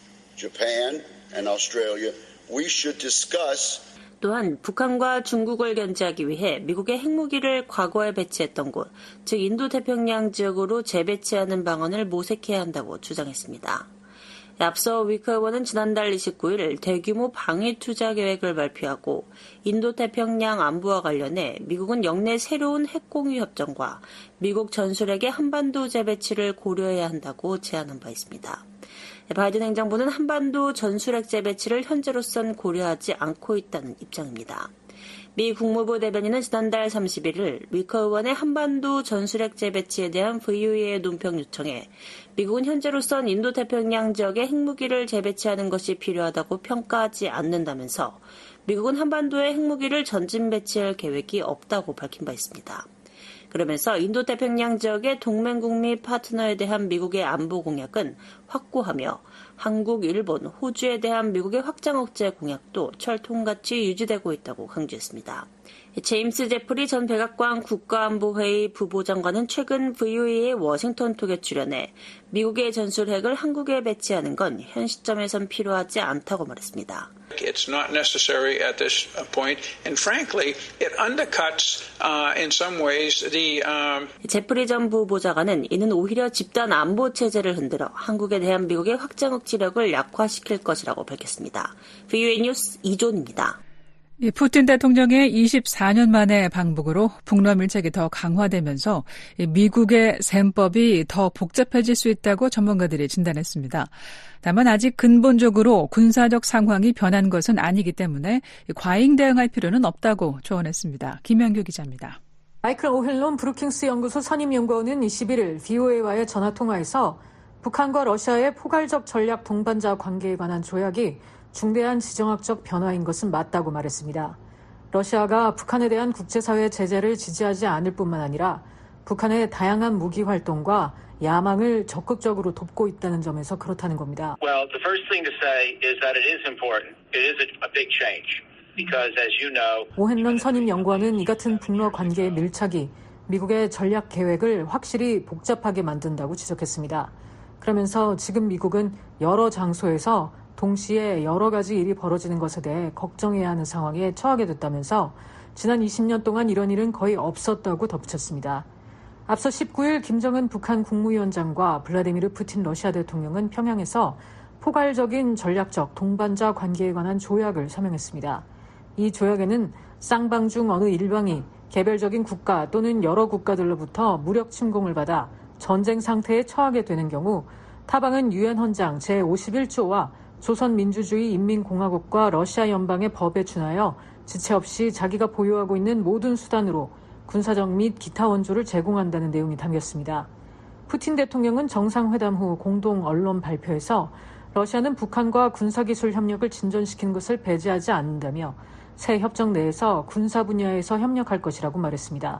S16: Japan and Australia, we should discuss
S13: 또한 북한과 중국을 견제하기 위해 미국의 핵무기를 과거에 배치했던 곳, 즉 인도태평양 지역으로 재배치하는 방안을 모색해야 한다고 주장했습니다. 앞서 위커 의원은 지난달 이십구일 대규모 방위 투자 계획을 발표하고 인도태평양 안보와 관련해 미국은 영내 새로운 핵공유 협정과 미국 전술핵의 한반도 재배치를 고려해야 한다고 제안한 바 있습니다. 바이든 행정부는 한반도 전술핵 재배치를 현재로선 고려하지 않고 있다는 입장입니다. 미 국무부 대변인은 지난달 삼십일일 위커 의원의 한반도 전술핵 재배치에 대한 브이오에이의 논평 요청에 미국은 현재로선 인도태평양 지역에 핵무기를 재배치하는 것이 필요하다고 평가하지 않는다면서 미국은 한반도에 핵무기를 전진 배치할 계획이 없다고 밝힌 바 있습니다. 그러면서 인도태평양 지역의 동맹국 및 파트너에 대한 미국의 안보 공약은 확고하며 한국, 일본, 호주에 대한 미국의 확장 억제 공약도 철통같이 유지되고 있다고 강조했습니다. 제임스 제프리 전 백악관 국가안보회의 부보장관은 최근 브이오에이의 워싱턴 톡에 출연해 미국의 전술핵을 한국에 배치하는 건 현 시점에선 필요하지 않다고 말했습니다.
S17: It's not necessary at this point, and frankly, it undercuts, uh, in some ways, the. Um...
S13: 제프리 전 부보좌관은 이는 오히려 집단 안보 체제를 흔들어 한국에 대한 미국의 확장 억지력을 약화시킬 것이라고 밝혔습니다. 브이오에이 뉴스 이존입니다.
S3: 푸틴 대통령의 이십사 년 만의 방북으로 북러 밀착이 더 강화되면서 미국의 셈법이 더 복잡해질 수 있다고 전문가들이 진단했습니다. 다만 아직 근본적으로 군사적 상황이 변한 것은 아니기 때문에 과잉 대응할 필요는 없다고 조언했습니다. 김영규 기자입니다.
S18: 마이클 오헬론 브루킹스 연구소 선임연구원은 이십일 일 브이오에이와의 전화통화에서 북한과 러시아의 포괄적 전략 동반자 관계에 관한 조약이 중대한 지정학적 변화인 것은 맞다고 말했습니다. 러시아가 북한에 대한 국제사회 제재를 지지하지 않을 뿐만 아니라 북한의 다양한 무기 활동과 야망을 적극적으로 돕고 있다는 점에서 그렇다는 겁니다.
S19: Well, the first thing to say is that it is important. It is a big change. Because as you know,
S18: 오헨런 선임 연구원은 이 같은 북러 관계의 밀착이 미국의 전략 계획을 확실히 복잡하게 만든다고 지적했습니다. 그러면서 지금 미국은 여러 장소에서 동시에 여러 가지 일이 벌어지는 것에 대해 걱정해야 하는 상황에 처하게 됐다면서 지난 이십 년 동안 이런 일은 거의 없었다고 덧붙였습니다. 앞서 십구 일 김정은 북한 국무위원장과 블라디미르 푸틴 러시아 대통령은 평양에서 포괄적인 전략적 동반자 관계에 관한 조약을 서명했습니다. 이 조약에는 쌍방 중 어느 일방이 개별적인 국가 또는 여러 국가들로부터 무력 침공을 받아 전쟁 상태에 처하게 되는 경우 타방은 유엔 헌장 제오십일 조와 조선민주주의 인민공화국과 러시아 연방의 법에 준하여 지체 없이 자기가 보유하고 있는 모든 수단으로 군사적 및 기타 원조를 제공한다는 내용이 담겼습니다. 푸틴 대통령은 정상회담 후 공동 언론 발표에서 러시아는 북한과 군사기술 협력을 진전시키는 것을 배제하지 않는다며 새 협정 내에서 군사 분야에서 협력할 것이라고 말했습니다.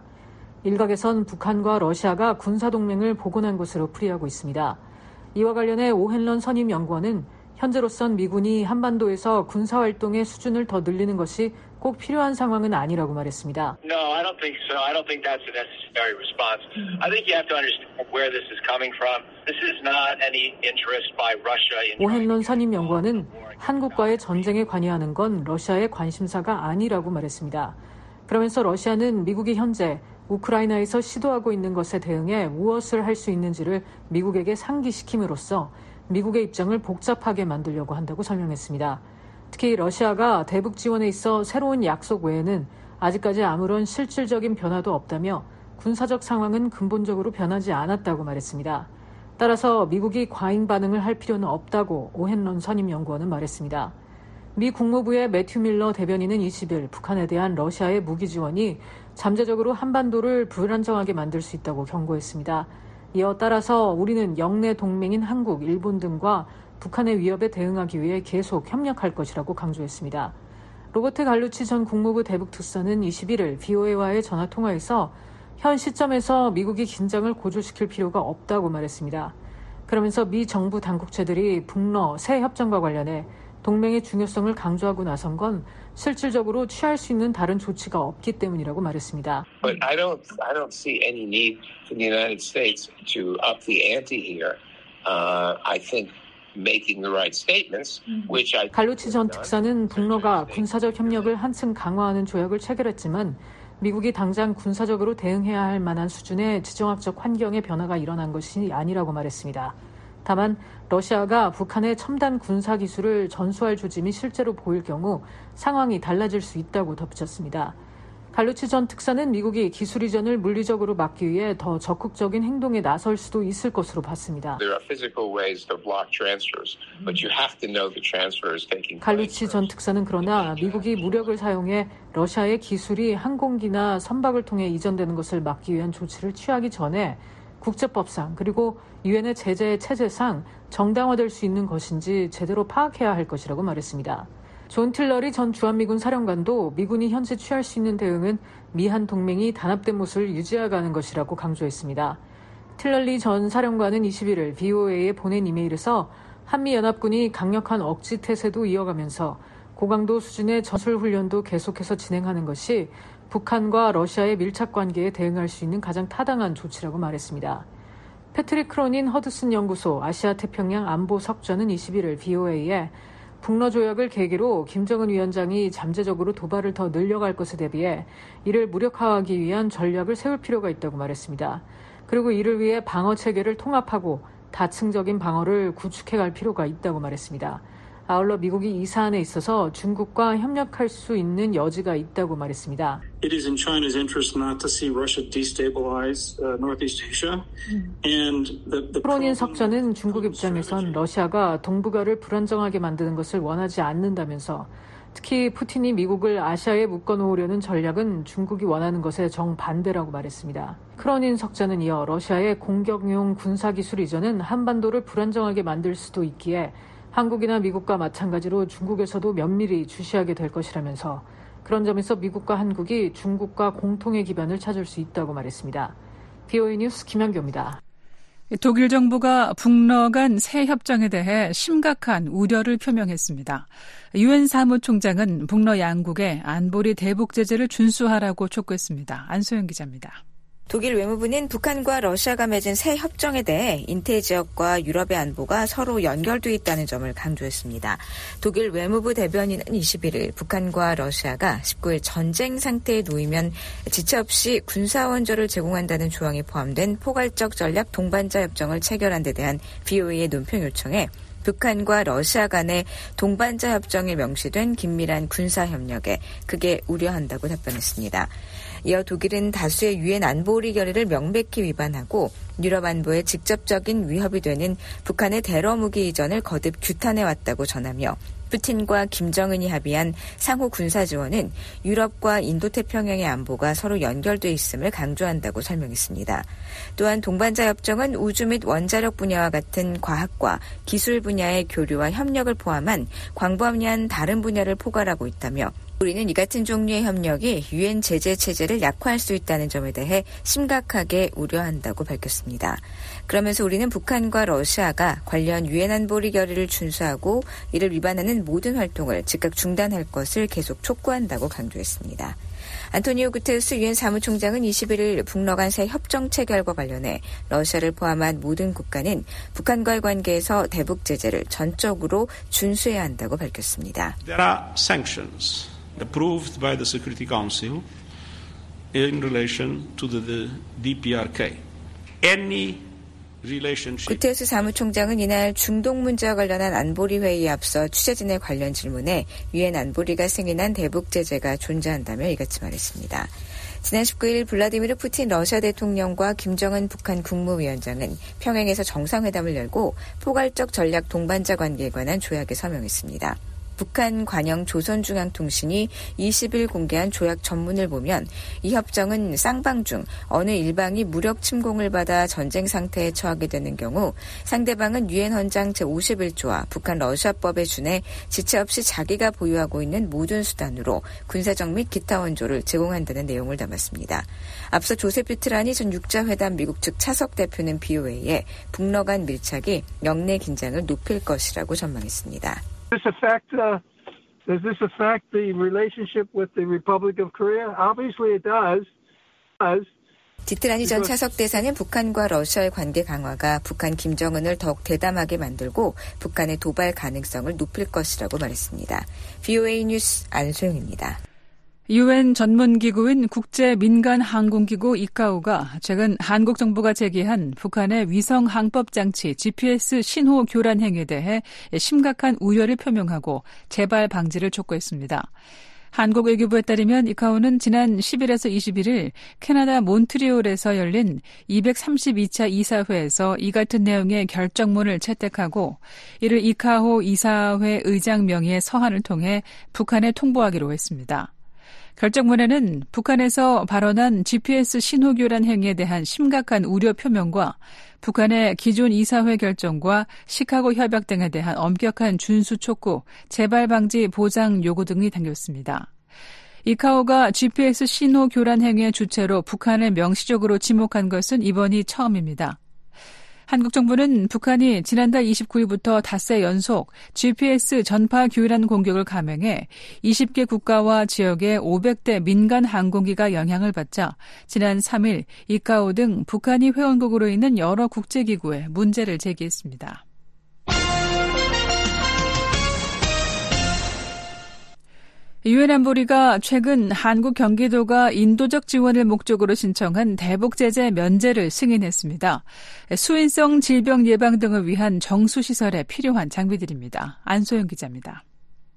S18: 일각에선 북한과 러시아가 군사동맹을 복원한 것으로 풀이하고 있습니다. 이와 관련해 오헨런 선임연구원은 현재로선 미군이 한반도에서 군사활동의 수준을 더 늘리는 것이 꼭 필요한 상황은 아니라고 말했습니다.
S19: No, I don't think so. I don't think that's a necessary response. I think you have to understand where this is coming from. This is not any interest by Russia in
S18: 오헨런 선임연구원은 한국과의 전쟁에 관여하는 건 러시아의 관심사가 아니라고 말했습니다. 그러면서 러시아는 미국이 현재 우크라이나에서 시도하고 있는 것에 대응해 무엇을 할 수 있는지를 미국에게 상기시킴으로써 미국의 입장을 복잡하게 만들려고 한다고 설명했습니다. 특히 러시아가 대북 지원에 있어 새로운 약속 외에는 아직까지 아무런 실질적인 변화도 없다며 군사적 상황은 근본적으로 변하지 않았다고 말했습니다. 따라서 미국이 과잉 반응을 할 필요는 없다고 오헨런 선임연구원은 말했습니다. 미 국무부의 매튜 밀러 대변인은 이십 일 북한에 대한 러시아의 무기 지원이 잠재적으로 한반도를 불안정하게 만들 수 있다고 경고했습니다. 이어 따라서 우리는 영내 동맹인 한국, 일본 등과 북한의 위협에 대응하기 위해 계속 협력할 것이라고 강조했습니다. 로버트 갈루치 전 국무부 대북특사는 이십일 일 브이오에이와의 전화통화에서 현 시점에서 미국이 긴장을 고조시킬 필요가 없다고 말했습니다. 그러면서 미 정부 당국체들이 북러 새 협정과 관련해 동맹의 중요성을 강조하고 나선 건 실질적으로 취할 수 있는 다른 조치가 없기 때문이라고 말했습니다.
S20: But I don't, I don't see any need for the United States to up the ante here. Uh, I think making the right statements, which I.
S18: 갈루치 전 특사는 북러가 군사적 협력을 한층 강화하는 조약을 체결했지만 미국이 당장 군사적으로 대응해야 할 만한 수준의 지정학적 환경의 변화가 일어난 것이 아니라고 말했습니다. 다만 러시아가 북한의 첨단 군사 기술을 전수할 조짐이 실제로 보일 경우 상황이 달라질 수 있다고 덧붙였습니다. 갈루치 전 특사는 미국이 기술 이전을 물리적으로 막기 위해 더 적극적인 행동에 나설 수도 있을 것으로 봤습니다. 갈루치 전 특사는 그러나 미국이 무력을 사용해 러시아의 기술이 항공기나 선박을 통해 이전되는 것을 막기 위한 조치를 취하기 전에 국제법상 그리고 유엔의 제재 체제상 정당화될 수 있는 것인지 제대로 파악해야 할 것이라고 말했습니다. 존 틸러리 전 주한미군 사령관도 미군이 현재 취할 수 있는 대응은 미한 동맹이 단합된 모습을 유지해가는 것이라고 강조했습니다. 틸러리 전 사령관은 이십일 일 브이오에이에 보낸 이메일에서 한미연합군이 강력한 억지 태세도 이어가면서 고강도 수준의 전술훈련도 계속해서 진행하는 것이 북한과 러시아의 밀착 관계에 대응할 수 있는 가장 타당한 조치라고 말했습니다. 패트릭 크로닌 허드슨 연구소 아시아태평양 안보석좌는 이십일 일 브이오에이에 북러 조약을 계기로 김정은 위원장이 잠재적으로 도발을 더 늘려갈 것에 대비해 이를 무력화하기 위한 전략을 세울 필요가 있다고 말했습니다. 그리고 이를 위해 방어 체계를 통합하고 다층적인 방어를 구축해갈 필요가 있다고 말했습니다. 아울러 미국이 이 사안에 있어서 중국과 협력할 수 있는 여지가 있다고 말했습니다.
S21: It is in China's interest not to see Russia destabilize uh, Northeast Asia. And the, the
S18: 프로닌 석전은 중국 입장에선 러시아가 동북아를 불안정하게 만드는 것을 원하지 않는다면서 특히 푸틴이 미국을 아시아에 묶어놓으려는 전략은 중국이 원하는 것에 정반대라고 말했습니다. 크로닌 석자는 이어 러시아의 공격용 군사기술 이전은 한반도를 불안정하게 만들 수도 있기에 한국이나 미국과 마찬가지로 중국에서도 면밀히 주시하게 될 것이라면서 그런 점에서 미국과 한국이 중국과 공통의 기반을 찾을 수 있다고 말했습니다. 비오에이 뉴스 김현교입니다.
S3: 독일 정부가 북러 간 새 협정에 대해 심각한 우려를 표명했습니다. 유엔 사무총장은 북러 양국에 안보리 대북 제재를 준수하라고 촉구했습니다. 안소영 기자입니다.
S10: 독일 외무부는 북한과 러시아가 맺은 새 협정에 대해 인태 지역과 유럽의 안보가 서로 연결돼 있다는 점을 강조했습니다. 독일 외무부 대변인은 이십일일 북한과 러시아가 십구일 전쟁 상태에 놓이면 지체 없이 군사원조를 제공한다는 조항이 포함된 포괄적 전략 동반자 협정을 체결한 데 대한 비오에이의 논평 요청에 북한과 러시아 간의 동반자 협정에 명시된 긴밀한 군사협력에 크게 우려한다고 답변했습니다. 이어 독일은 다수의 유엔 안보리 결의를 명백히 위반하고 유럽 안보에 직접적인 위협이 되는 북한의 테러 무기 이전을 거듭 규탄해왔다고 전하며 푸틴과 김정은이 합의한 상호 군사 지원은 유럽과 인도태평양의 안보가 서로 연결돼 있음을 강조한다고 설명했습니다. 또한 동반자 협정은 우주 및 원자력 분야와 같은 과학과 기술 분야의 교류와 협력을 포함한 광범위한 다른 분야를 포괄하고 있다며 우리는 이 같은 종류의 협력이 유엔 제재 체제를 약화할 수 있다는 점에 대해 심각하게 우려한다고 밝혔습니다. 그러면서 우리는 북한과 러시아가 관련 유엔 안보리 결의를 준수하고 이를 위반하는 모든 활동을 즉각 중단할 것을 계속 촉구한다고 강조했습니다. 안토니오 구테르스 유엔 사무총장은 이십일일 북러 간 새 협정 체결과 관련해 러시아를 포함한 모든 국가는 북한과의 관계에서 대북 제재를 전적으로 준수해야 한다고 밝혔습니다.
S21: There are sanctions approved by the Security Council in relation to the, the 디피아르케이. Any
S10: 구테르스 사무총장은 이날 중동 문제와 관련한 안보리 회의에 앞서 취재진의 관련 질문에 유엔 안보리가 승인한 대북 제재가 존재한다며 이같이 말했습니다. 지난 십구일 블라디미르 푸틴 러시아 대통령과 김정은 북한 국무위원장은 평양에서 정상회담을 열고 포괄적 전략 동반자 관계에 관한 조약에 서명했습니다. 북한 관영 조선중앙통신이 이십일 공개한 조약 전문을 보면 이 협정은 쌍방 중 어느 일방이 무력 침공을 받아 전쟁 상태에 처하게 되는 경우 상대방은 유엔 헌장 제오십일조와 북한 러시아법에 준해 지체 없이 자기가 보유하고 있는 모든 수단으로 군사적 및 기타 원조를 제공한다는 내용을 담았습니다. 앞서 조셉 뷰트라니 전 육자회담 미국 측 차석 대표는 비오에이에 북러 간 밀착이 영내 긴장을 높일 것이라고 전망했습니다.
S22: Does this affect, uh, does this affect the relationship with the Republic of Korea? Obviously it does. does.
S10: 디트라니 전 차석 대사는 북한과 러시아의 관계 강화가 북한 김정은을 더욱 대담하게 만들고 북한의 도발 가능성을 높일 것이라고 말했습니다. 비오에이 뉴스 안소영입니다.
S3: 유엔 전문기구인 국제민간항공기구 이카오가 최근 한국 정부가 제기한 북한의 위성 항법 장치 지피에스 신호 교란 행위에 대해 심각한 우려를 표명하고 재발 방지를 촉구했습니다. 한국 외교부에 따르면 이카오는 지난 십일에서 이십일일 캐나다 몬트리올에서 열린 이백삼십이차 이사회에서 이 같은 내용의 결정문을 채택하고 이를 이카오 이사회 의장 명의의 서한을 통해 북한에 통보하기로 했습니다. 결정문에는 북한에서 발언한 지피에스 신호 교란 행위에 대한 심각한 우려 표명과 북한의 기존 이사회 결정과 시카고 협약 등에 대한 엄격한 준수 촉구, 재발 방지 보장 요구 등이 담겼습니다. 이카오가 지피에스 신호 교란 행위의 주체로 북한을 명시적으로 지목한 것은 이번이 처음입니다. 한국 정부는 북한이 지난달 이십구일부터 닷새 연속 지피에스 전파 교란 공격을 감행해 이십 개 국가와 지역의 오백 대 민간 항공기가 영향을 받자 지난 삼일 이카오 등 북한이 회원국으로 있는 여러 국제기구에 문제를 제기했습니다. 유엔 안보리가 최근 한국 경기도가 인도적 지원을 목적으로 신청한 대북 제재 면제를 승인했습니다. 수인성 질병 예방 등을 위한 정수시설에 필요한 장비들입니다. 안소영 기자입니다.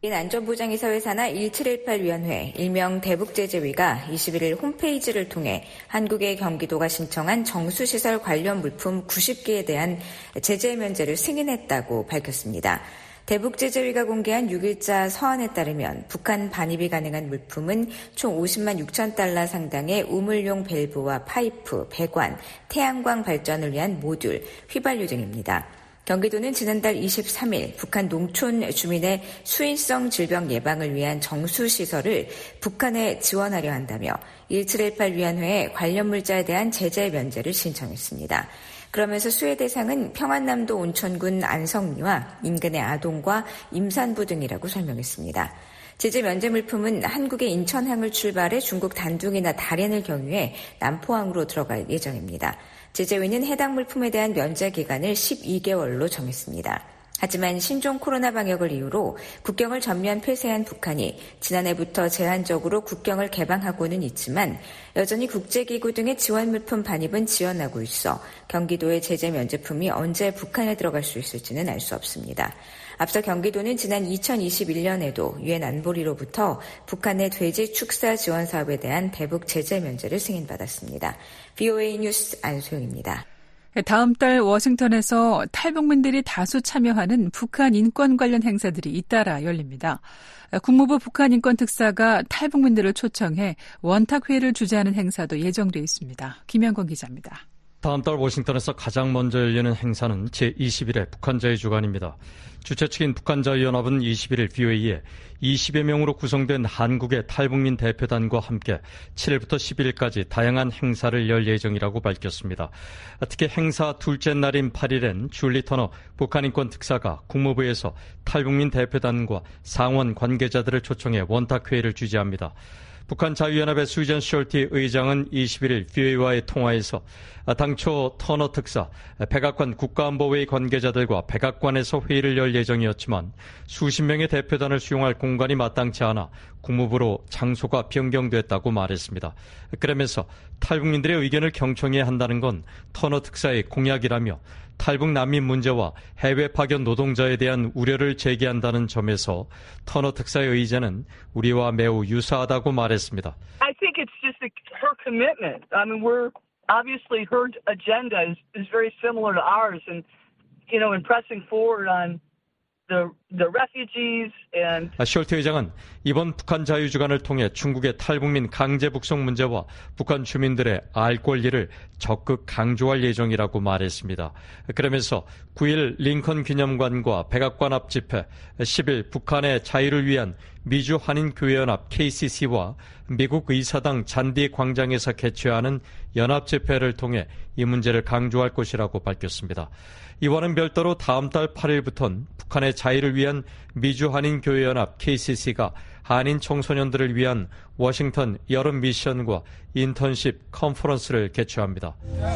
S10: 안전보장이사회 산하 일칠일팔 위원회 일명 대북제재위가 이십일일 홈페이지를 통해 한국의 경기도가 신청한 정수시설 관련 물품 구십 개에 대한 제재 면제를 승인했다고 밝혔습니다. 대북제재위가 공개한 육 일자 서한에 따르면 북한 반입이 가능한 물품은 총 오십만 육천 달러 상당의 우물용 밸브와 파이프, 배관, 태양광 발전을 위한 모듈, 휘발유 등입니다. 경기도는 지난달 이십삼일 북한 농촌 주민의 수인성 질병 예방을 위한 정수시설을 북한에 지원하려 한다며 일칠일팔 위원회에 관련 물자에 대한 제재 면제를 신청했습니다. 그러면서 수혜 대상은 평안남도 온천군 안성리와 인근의 아동과 임산부 등이라고 설명했습니다. 제재 면제 물품은 한국의 인천항을 출발해 중국 단둥이나 다롄을 경유해 남포항으로 들어갈 예정입니다. 제재위는 해당 물품에 대한 면제 기간을 십이 개월로 정했습니다. 하지만 신종 코로나 방역을 이유로 국경을 전면 폐쇄한 북한이 지난해부터 제한적으로 국경을 개방하고는 있지만 여전히 국제기구 등의 지원 물품 반입은 지연하고 있어 경기도의 제재 면제품이 언제 북한에 들어갈 수 있을지는 알 수 없습니다. 앞서 경기도는 지난 이천이십일년에도 유엔 안보리로부터 북한의 돼지 축사 지원 사업에 대한 대북 제재 면제를 승인받았습니다. 브이오에이 뉴스 안소영입니다.
S3: 다음 달 워싱턴에서 탈북민들이 다수 참여하는 북한 인권 관련 행사들이 잇따라 열립니다. 국무부 북한인권특사가 탈북민들을 초청해 원탁회를 주재하는 행사도 예정돼 있습니다. 김현권 기자입니다.
S1: 다음 달 워싱턴에서 가장 먼저 열리는 행사는 제이십일회 북한자유 주간입니다. 주최 측인 북한자유연합은 이십일일 브이오에이에 이십여 명으로 구성된 한국의 탈북민 대표단과 함께 칠일부터 십일일까지 다양한 행사를 열 예정이라고 밝혔습니다. 특히 행사 둘째 날인 팔일엔 줄리 터너 북한인권 특사가 국무부에서 탈북민 대표단과 상원 관계자들을 초청해 원탁회의를 주재합니다. 북한 자유연합의 수전 숄티 의장은 이십일일 브이오에이와의 통화에서 당초 터너 특사, 백악관 국가안보회의 관계자들과 백악관에서 회의를 열 예정이었지만 수십 명의 대표단을 수용할 공간이 마땅치 않아 국무부로 장소가 변경됐다고 말했습니다. 그러면서 탈북민들의 의견을 경청해야 한다는 건 터너 특사의 공약이라며 탈북 난민 문제와 해외 파견 노동자에 대한 우려를 제기한다는 점에서 터너 특사의 의제는 우리와 매우 유사하다고 말했습니다.
S2: I think it's just a, her commitment. I mean, we're obviously her agenda is, is very similar to ours, and you know, in pressing forward on the the refugees and.
S1: 숄트 의장은 이번 북한 자유주간을 통해 중국의 탈북민 강제 북송 문제와 북한 주민들의 알 권리를 적극 강조할 예정이라고 말했습니다. 그러면서 구일 링컨 기념관과 백악관 앞 집회, 십일 북한의 자유를 위한 미주 한인교회연합 케이씨씨와 미국 의사당 잔디 광장에서 개최하는 연합 집회를 통해 이 문제를 강조할 것이라고 밝혔습니다. 이와는 별도로 다음 달 팔일부터는 북한의 자유를 위한 미주 한인교회연합 케이씨씨가 한인 청소년들을 위한 워싱턴 여름 미션과 인턴십 컨퍼런스를 개최합니다.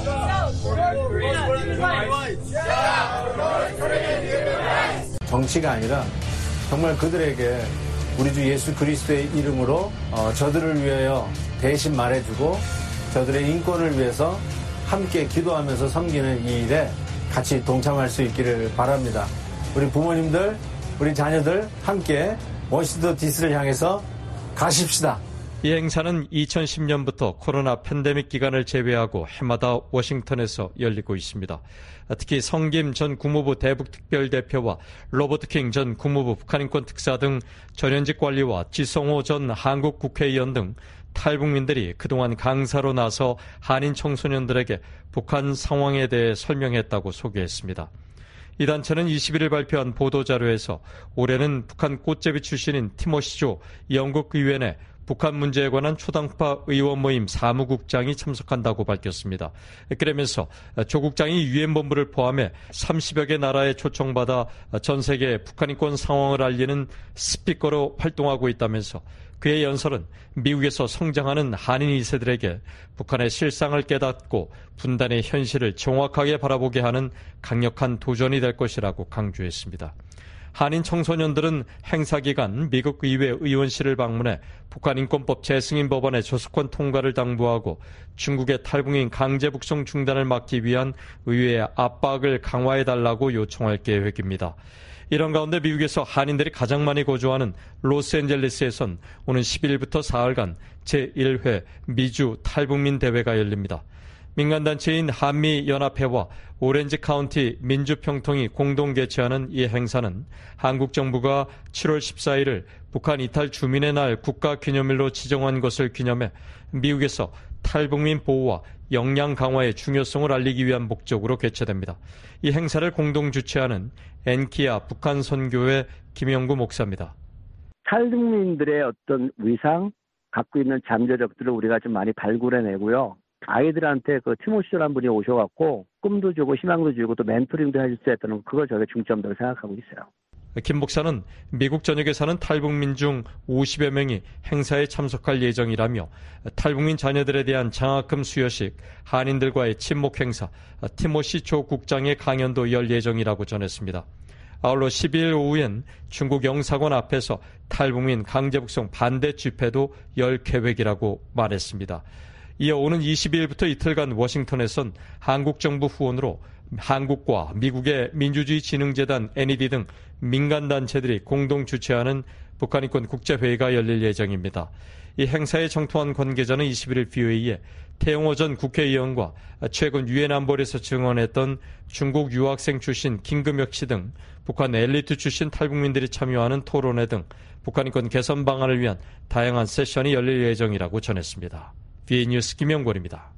S23: 정치가 아니라 정말 그들에게 우리 주 예수 그리스도의 이름으로 어, 저들을 위하여 대신 말해주고 저들의 인권을 위해서 함께 기도하면서 섬기는 이 일에 같이 동참할 수 있기를 바랍니다. 우리 부모님들, 우리 자녀들 함께 워싱턴 디씨를 향해서 가십시다.
S1: 이 행사는 이천십년부터 코로나 팬데믹 기간을 제외하고 해마다 워싱턴에서 열리고 있습니다. 특히 성김 전 국무부 대북특별대표와 로버트 킹 전 국무부 북한인권 특사 등 전현직 관리와 지성호 전 한국 국회의원 등 탈북민들이 그동안 강사로 나서 한인 청소년들에게 북한 상황에 대해 설명했다고 소개했습니다. 이 단체는 이십일일 발표한 보도자료에서 올해는 북한 꽃제비 출신인 티모시 조 영국 의원의 북한 문제에 관한 초당파 의원 모임 사무국장이 참석한다고 밝혔습니다. 그러면서 조 국장이 유엔 본부를 포함해 삼십여 개 나라에 초청받아 전 세계 북한인권 상황을 알리는 스피커로 활동하고 있다면서 그의 연설은 미국에서 성장하는 한인 이 세들에게 북한의 실상을 깨닫고 분단의 현실을 정확하게 바라보게 하는 강력한 도전이 될 것이라고 강조했습니다. 한인 청소년들은 행사 기간 미국 의회 의원실을 방문해 북한 인권법 재승인 법안의 조속한 통과를 당부하고 중국의 탈북민 강제 북송 중단을 막기 위한 의회의 압박을 강화해달라고 요청할 계획입니다. 이런 가운데 미국에서 한인들이 가장 많이 거주하는 로스앤젤레스에선 오는 십일부터 사흘간 제일 회 미주 탈북민 대회가 열립니다. 민간단체인 한미연합회와 오렌지 카운티 민주평통이 공동 개최하는 이 행사는 한국 정부가 칠월 십사일을 북한 이탈 주민의 날 국가기념일로 지정한 것을 기념해 미국에서 탈북민 보호와 역량 강화의 중요성을 알리기 위한 목적으로 개최됩니다. 이 행사를 공동 주최하는 엔키아 북한 선교회 김영구 목사입니다.
S4: 탈북민들의 어떤 위상, 갖고 있는 잠재력들을 우리가 좀 많이 발굴해내고요. 아이들한테 그 티모시라는 분이 오셔갖고 꿈도 주고 희망도 주고 또 멘토링도 해줄 수 있다는 그걸 저희가 중점으로 생각하고 있어요.
S1: 김 목사는 미국 전역에 사는 탈북민 중 오십여 명이 행사에 참석할 예정이라며 탈북민 자녀들에 대한 장학금 수여식, 한인들과의 친목 행사, 티모시 조 국장의 강연도 열 예정이라고 전했습니다. 아울러 십이일 오후엔 중국 영사관 앞에서 탈북민 강제북송 반대 집회도 열 계획이라고 말했습니다. 이어 오는 이십이일부터 이틀간 워싱턴에선 한국 정부 후원으로 한국과 미국의 민주주의진흥재단 엔이디 등 민간단체들이 공동 주최하는 북한인권 국제회의가 열릴 예정입니다. 이 행사에 청통한 관계자는 이십일일 브이오에이에 태영호 전 국회의원과 최근 유엔 안보리에서 증언했던 중국 유학생 출신 김금혁 씨 등 북한 엘리트 출신 탈북민들이 참여하는 토론회 등 북한인권 개선 방안을 위한 다양한 세션이 열릴 예정이라고 전했습니다. 비에이 뉴스 김영권입니다.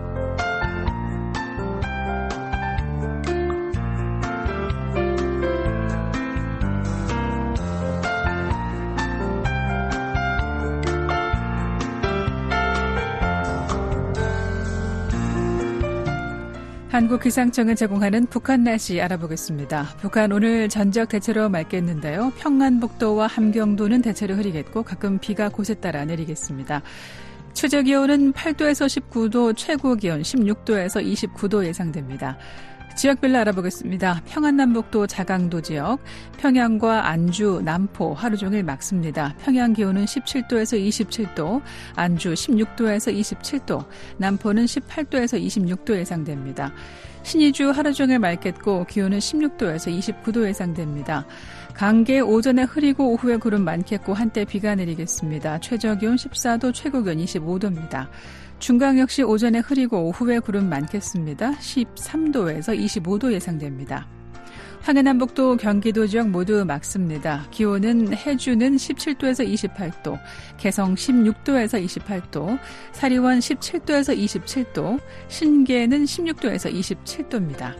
S3: 한국기상청을 제공하는 북한 날씨 알아보겠습니다. 북한 오늘 전적 대체로 맑겠는데요. 평안북도와 함경도는 대체로 흐리겠고 가끔 비가 곳에 따라 내리겠습니다. 최저 기온은 팔도에서 십구도, 최고 기온 십육도에서 이십구도 예상됩니다. 지역별로 알아보겠습니다. 평안남북도 자강도 지역, 평양과 안주, 남포 하루 종일 맑습니다. 평양 기온은 십칠도에서 이십칠도, 안주 십육도에서 이십칠도, 남포는 십팔도에서 이십육도 예상됩니다. 신의주 하루 종일 맑겠고 기온은 십육도에서 이십구도 예상됩니다. 강계 오전에 흐리고 오후에 구름 많겠고 한때 비가 내리겠습니다. 최저 기온 십사도, 최고 기온 이십오도입니다. 중강 역시 오전에 흐리고 오후에 구름 많겠습니다. 십삼도에서 이십오도 예상됩니다. 황해남북도, 경기도 지역 모두 맑습니다. 기온은 해주는 십칠도에서 이십팔도, 개성 십육도에서 이십팔도, 사리원 십칠도에서 이십칠도, 신계는 십육도에서 이십칠도입니다.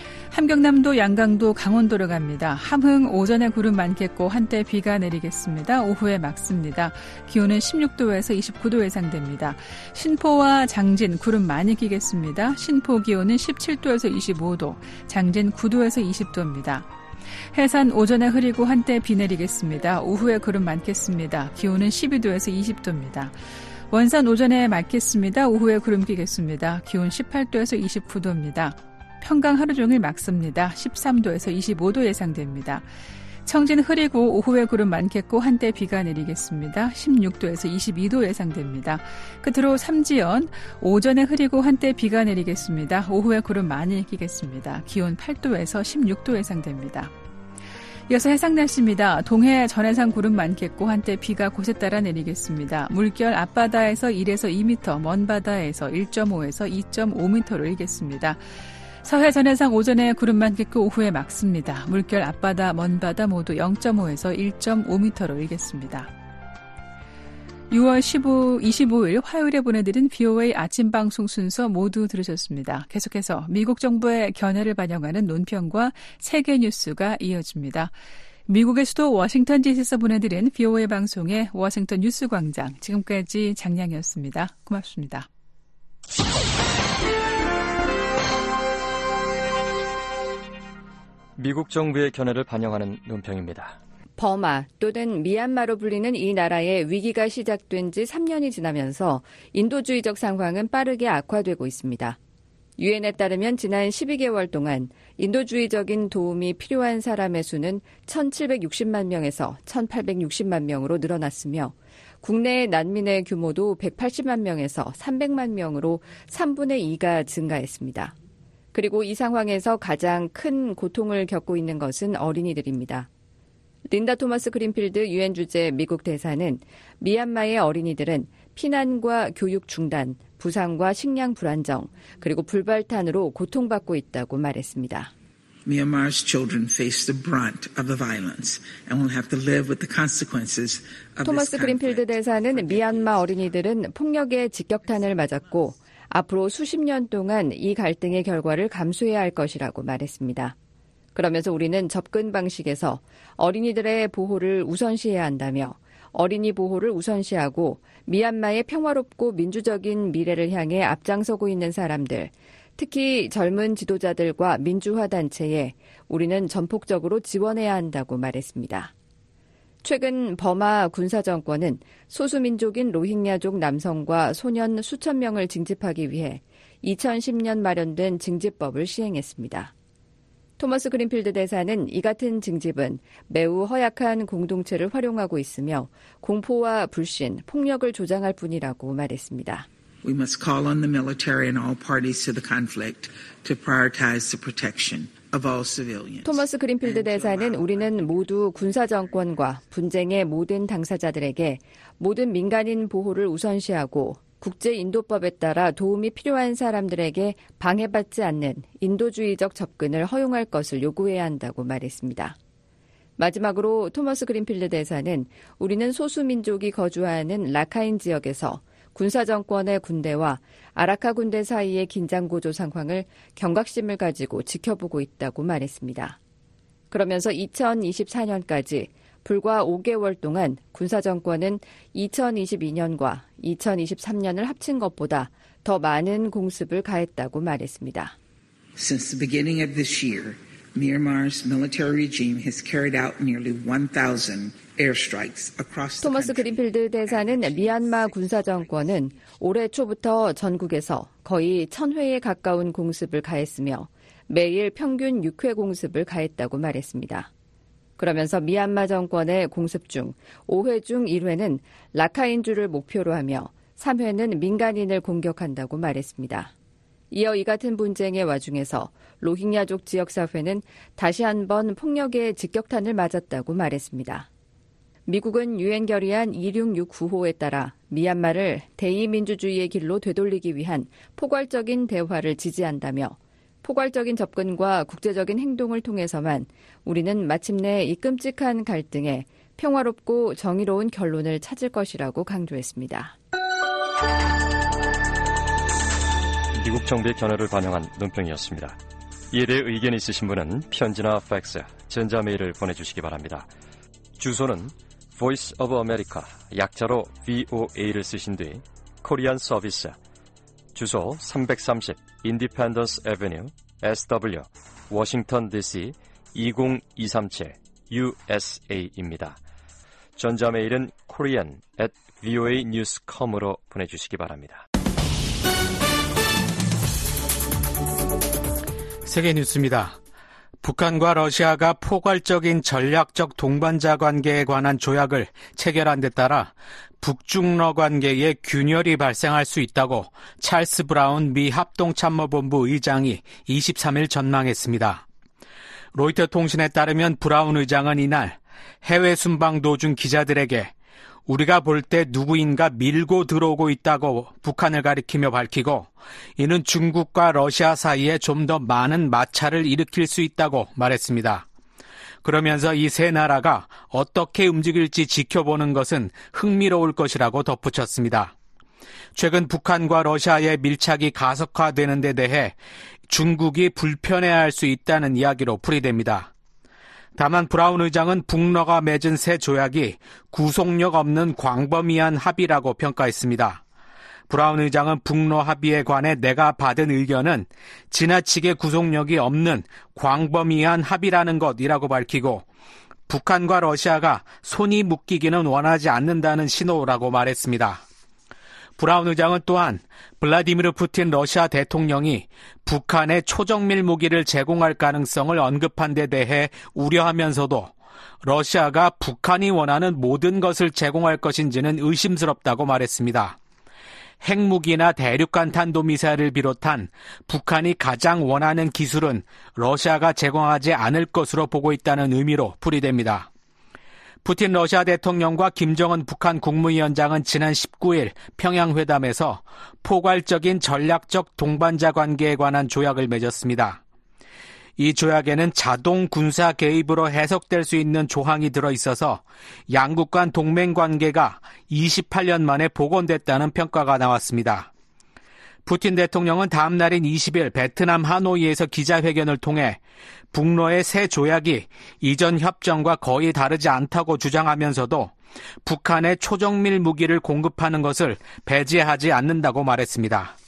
S3: 함경남도, 양강도, 강원도로 갑니다. 함흥 오전에 구름 많겠고 한때 비가 내리겠습니다. 오후에 맑습니다. 기온은 십육도에서 이십구도 예상됩니다. 신포와 장진 구름 많이 끼겠습니다. 신포 기온은 십칠도에서 이십오도, 장진 구도에서 이십도입니다. 해산 오전에 흐리고 한때 비 내리겠습니다. 오후에 구름 많겠습니다. 기온은 십이도에서 이십도입니다. 원산 오전에 맑겠습니다. 오후에 구름 끼겠습니다. 기온 십팔도에서 이십구도입니다. 평강 하루 종일 맑습니다. 십삼도에서 이십오도 예상됩니다. 청진 흐리고 오후에 구름 많겠고 한때 비가 내리겠습니다. 십육도에서 이십이도 예상됩니다. 끝으로 삼지연 오전에 흐리고 한때 비가 내리겠습니다. 오후에 구름 많이 끼겠습니다. 기온 팔도에서 십육도 예상됩니다. 이어서 해상 날씨입니다. 동해 전해상 구름 많겠고 한때 비가 곳에 따라 내리겠습니다. 물결 앞바다에서 일에서 이 미터, 먼 바다에서 일점오에서 이점오 미터로 일겠습니다. 서해 전해상 오전에 구름 많겠고 오후에 맑습니다. 물결 앞바다, 먼바다 모두 영점오에서 일점오 미터로 일겠습니다. 유월 이십오일 화요일에 보내드린 비오에이 아침 방송 순서 모두 들으셨습니다. 계속해서 미국 정부의 견해를 반영하는 논평과 세계 뉴스가 이어집니다. 미국의 수도 워싱턴 디씨에서 보내드린 비오에이 방송의 워싱턴 뉴스 광장, 지금까지 장량이었습니다. 고맙습니다.
S1: 미국 정부의 견해를 반영하는 논평입니다.
S6: 버마 또는 미얀마로 불리는 이 나라의 위기가 시작된 지 삼 년이 지나면서 인도주의적 상황은 빠르게 악화되고 있습니다. 유엔에 따르면 지난 십이 개월 동안 인도주의적인 도움이 필요한 사람의 수는 천칠백육십만 명에서 천팔백육십만 명으로 늘어났으며 국내 난민의 규모도 백팔십만 명에서 삼백만 명으로 삼분의 이가 증가했습니다. 그리고 이 상황에서 가장 큰 고통을 겪고 있는 것은 어린이들입니다. 린다 토머스 그린필드 유엔 주재 미국 대사는 미얀마의 어린이들은 피난과 교육 중단, 부상과 식량 불안정, 그리고 불발탄으로 고통받고 있다고 말했습니다.
S7: Myanmar's children face the brunt of the violence and will have to live with the consequences of this
S6: 토머스 그린필드 대사는 미얀마 어린이들은 폭력의 직격탄을 맞았고 앞으로 수십 년 동안 이 갈등의 결과를 감수해야 할 것이라고 말했습니다. 그러면서 우리는 접근 방식에서 어린이들의 보호를 우선시해야 한다며 어린이 보호를 우선시하고 미얀마의 평화롭고 민주적인 미래를 향해 앞장서고 있는 사람들, 특히 젊은 지도자들과 민주화 단체에 우리는 전폭적으로 지원해야 한다고 말했습니다. 최근 버마 군사정권은 소수민족인 로힝야족 남성과 소년 수천 명을 징집하기 위해 이천십 년 마련된 징집법을 시행했습니다. 토머스 그린필드 대사는 이 같은 징집은 매우 허약한 공동체를 활용하고 있으며 공포와 불신, 폭력을 조장할 뿐이라고 말했습니다.
S7: We must call on the military and all parties to the conflict to prioritize the protection of all civilians.
S6: 토머스 그린필드 대사는 우리는 모두 군사정권과 분쟁의 모든 당사자들에게 모든 민간인 보호를 우선시하고 국제인도법에 따라 도움이 필요한 사람들에게 방해받지 않는 인도주의적 접근을 허용할 것을 요구해야 한다고 말했습니다. 마지막으로 토머스 그린필드 대사는 우리는 소수민족이 거주하는 라카인 지역에서 군사정권의 군대와 아라카 군대 사이의 긴장고조 상황을 경각심을 가지고 지켜보고 있다고 말했습니다. 그러면서 이천이십사 년까지 불과 오 개월 동안 군사정권은 이천이십이 년과 이천이십삼 년을 합친 것보다 더 많은 공습을 가했다고 말했습니다.
S7: Since the beginning of this year, Myanmar's military regime has carried out nearly one thousand airstrikes across the
S6: 토머스
S7: country.
S6: 그린필드 대사는 미얀마 군사정권은 올해 초부터 전국에서 거의 천 회에 가까운 공습을 가했으며 매일 평균 육 회 공습을 가했다고 말했습니다. 그러면서 미얀마 정권의 공습 중 오 회 중 일 회는 라카인주를 목표로 하며 삼 회는 민간인을 공격한다고 말했습니다. 이어 이 같은 분쟁의 와중에서 로힝야족 지역사회는 다시 한번 폭력의 직격탄을 맞았다고 말했습니다. 미국은 유엔 결의안 이육육구 호에 따라 미얀마를 대의민주주의의 길로 되돌리기 위한 포괄적인 대화를 지지한다며 포괄적인 접근과 국제적인 행동을 통해서만 우리는 마침내 이 끔찍한 갈등에 평화롭고 정의로운 결론을 찾을 것이라고 강조했습니다.
S1: 미국 정부의 견해를 반영한 논평이었습니다. 이에 대해 의견 있으신 분은 편지나 팩스, 전자메일을 보내주시기 바랍니다. 주소는 Voice of America, 약자로 브이오에이를 쓰신 뒤 코리안 서비스, 주소 삼백삼십 인디펜던스 애베뉴 에스더블유 워싱턴 디씨 이공이삼칠 유에스에이입니다. 전자메일은 korean at voa news dot com으로 보내주시기 바랍니다.
S8: 세계 뉴스입니다. 북한과 러시아가 포괄적인 전략적 동반자 관계에 관한 조약을 체결한 데 따라 북중러 관계에 균열이 발생할 수 있다고 찰스 브라운 미 합동참모본부 의장이 이십삼 일 전망했습니다. 로이터 통신에 따르면 브라운 의장은 이날 해외 순방 도중 기자들에게 우리가 볼 때 누구인가 밀고 들어오고 있다고 북한을 가리키며 밝히고 이는 중국과 러시아 사이에 좀 더 많은 마찰을 일으킬 수 있다고 말했습니다. 그러면서 이 세 나라가 어떻게 움직일지 지켜보는 것은 흥미로울 것이라고 덧붙였습니다. 최근 북한과 러시아의 밀착이 가속화되는 데 대해 중국이 불편해할 수 있다는 이야기로 풀이됩니다. 다만 브라운 의장은 북러가 맺은 새 조약이 구속력 없는 광범위한 합의라고 평가했습니다. 브라운 의장은 북러 합의에 관해 내가 받은 의견은 지나치게 구속력이 없는 광범위한 합의라는 것이라고 밝히고 북한과 러시아가 손이 묶이기는 원하지 않는다는 신호라고 말했습니다. 브라운 의장은 또한 블라디미르 푸틴 러시아 대통령이 북한에 초정밀 무기를 제공할 가능성을 언급한 데 대해 우려하면서도 러시아가 북한이 원하는 모든 것을 제공할 것인지는 의심스럽다고 말했습니다. 핵무기나 대륙간 탄도미사일을 비롯한 북한이 가장 원하는 기술은 러시아가 제공하지 않을 것으로 보고 있다는 의미로 풀이됩니다. 푸틴 러시아 대통령과 김정은 북한 국무위원장은 지난 십구일 평양회담에서 포괄적인 전략적 동반자 관계에 관한 조약을 맺었습니다. 이 조약에는 자동 군사 개입으로 해석될 수 있는 조항이 들어있어서 양국 간 동맹 관계가 이십팔 년 만에 복원됐다는 평가가 나왔습니다. 푸틴 대통령은 다음 날인 이십일 베트남 하노이에서 기자회견을 통해 북러의 새 조약이 이전 협정과 거의 다르지 않다고 주장하면서도 북한에 초정밀 무기를 공급하는 것을 배제하지 않는다고 말했습니다.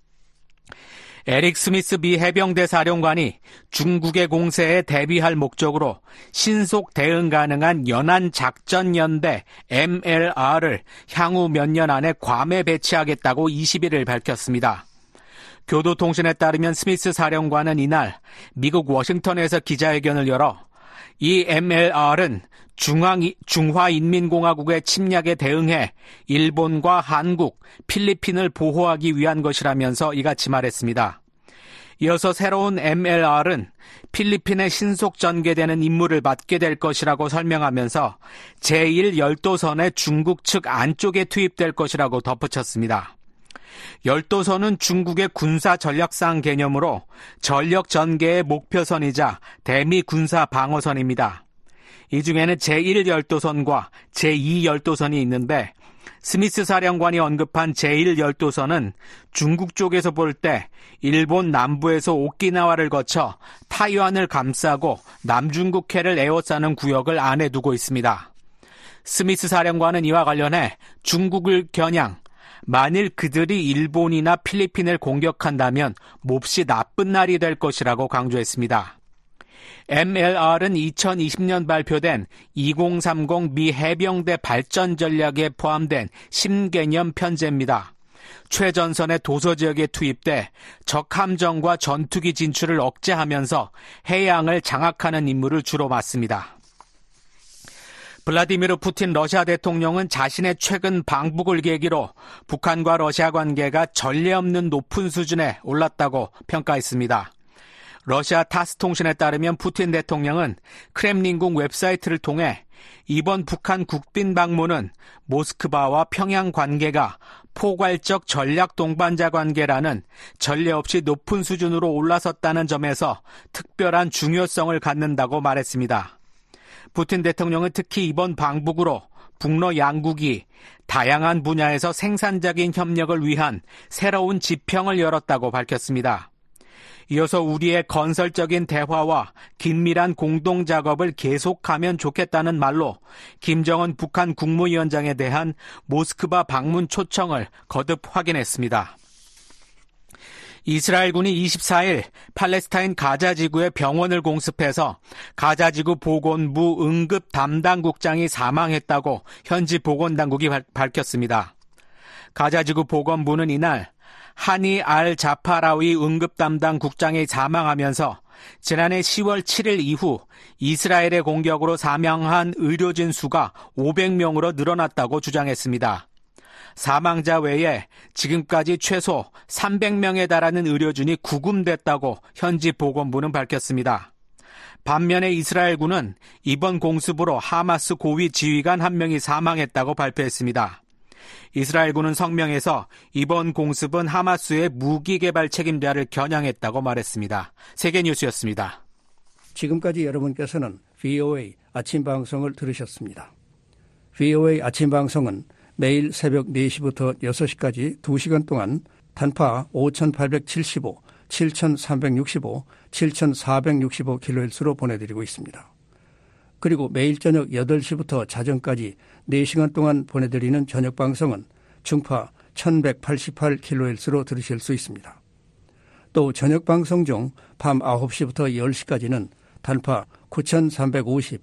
S8: 에릭 스미스 미 해병대 사령관이 중국의 공세에 대비할 목적으로 신속 대응 가능한 연안 작전연대 엠엘알을 향후 몇 년 안에 괌에 배치하겠다고 이십일일 밝혔습니다. 교도통신에 따르면 스미스 사령관은 이날 미국 워싱턴에서 기자회견을 열어 이 엠엘알은 중앙, 중화인민공화국의 침략에 대응해 일본과 한국, 필리핀을 보호하기 위한 것이라면서 이같이 말했습니다. 이어서 새로운 엠엘알은 필리핀에 신속 전개되는 임무를 맡게 될 것이라고 설명하면서 제일 열도선의 중국 측 안쪽에 투입될 것이라고 덧붙였습니다. 열도선은 중국의 군사 전략상 개념으로 전력 전개의 목표선이자 대미 군사 방어선입니다. 이 중에는 제일 열도선과 제이 열도선이 있는데 스미스 사령관이 언급한 제일 열도선은 중국 쪽에서 볼 때 일본 남부에서 오키나와를 거쳐 타이완을 감싸고 남중국해를 에워싸는 구역을 안에 두고 있습니다. 스미스 사령관은 이와 관련해 중국을 겨냥 만일 그들이 일본이나 필리핀을 공격한다면 몹시 나쁜 날이 될 것이라고 강조했습니다. 엠엘알은 이천이십 년 발표된 이천삼십 미 해병대 발전 전략에 포함된 신개념 편제입니다. 최전선의 도서지역에 투입돼 적 함정과 전투기 진출을 억제하면서 해양을 장악하는 임무를 주로 맡습니다. 블라디미르 푸틴 러시아 대통령은 자신의 최근 방북을 계기로 북한과 러시아 관계가 전례 없는 높은 수준에 올랐다고 평가했습니다. 러시아 타스 통신에 따르면 푸틴 대통령은 크렘린궁 웹사이트를 통해 이번 북한 국빈 방문은 모스크바와 평양 관계가 포괄적 전략 동반자 관계라는 전례 없이 높은 수준으로 올라섰다는 점에서 특별한 중요성을 갖는다고 말했습니다. 푸틴 대통령은 특히 이번 방북으로 북러 양국이 다양한 분야에서 생산적인 협력을 위한 새로운 지평을 열었다고 밝혔습니다. 이어서 우리의 건설적인 대화와 긴밀한 공동작업을 계속하면 좋겠다는 말로 김정은 북한 국무위원장에 대한 모스크바 방문 초청을 거듭 확인했습니다. 이스라엘군이 이십사일 팔레스타인 가자지구의 병원을 공습해서 가자지구 보건부 응급 담당국장이 사망했다고 현지 보건당국이 밝혔습니다. 가자지구 보건부는 이날 하니 알 자파라위 응급 담당 국장이 사망하면서 지난해 시월 칠일 이후 이스라엘의 공격으로 사망한 의료진 수가 오백 명으로 늘어났다고 주장했습니다. 사망자 외에 지금까지 최소 삼백 명에 달하는 의료진이 구금됐다고 현지 보건부는 밝혔습니다. 반면에 이스라엘군은 이번 공습으로 하마스 고위 지휘관 한 명이 사망했다고 발표했습니다. 이스라엘군은 성명에서 이번 공습은 하마스의 무기 개발 책임자를 겨냥했다고 말했습니다. 세계뉴스였습니다.
S5: 지금까지 여러분께서는 브이오에이 아침 방송을 들으셨습니다. 브이오에이 아침 방송은 매일 새벽 네 시부터 여섯 시까지 두 시간 동안 단파 오천팔백칠십오, 칠천삼백육십오, 칠천사백육십오 킬로헤르츠로 보내드리고 있습니다. 그리고 매일 저녁 여덟 시부터 자정까지 네 시간 동안 보내드리는 저녁 방송은 중파 천백팔십팔 킬로헤르츠로 들으실 수 있습니다. 또 저녁 방송 중 밤 아홉 시부터 열 시까지는 단파 구천삼백오십,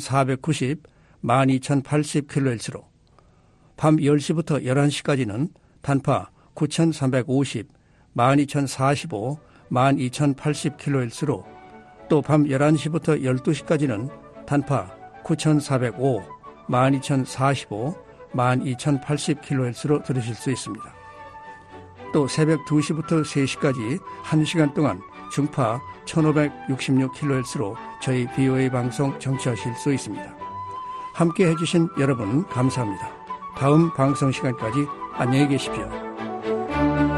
S5: 구천사백구십, 만 이천팔십 킬로헤르츠로 밤 열 시부터 열한 시까지는 단파 구천삼백오십, 만 이천사십오, 만 이천팔십 킬로헤르츠로 또 밤 열한 시부터 열두 시까지는 단파 구천사백오, 만 이천사십오, 만 이천팔십 킬로헤르츠로 들으실 수 있습니다. 또 새벽 두 시부터 세 시까지 한 시간 동안 중파 천오백육십육 킬로헤르츠로 저희 비오에이 방송 청취하실 수 있습니다. 함께 해주신 여러분 감사합니다. 다음 방송 시간까지 안녕히 계십시오.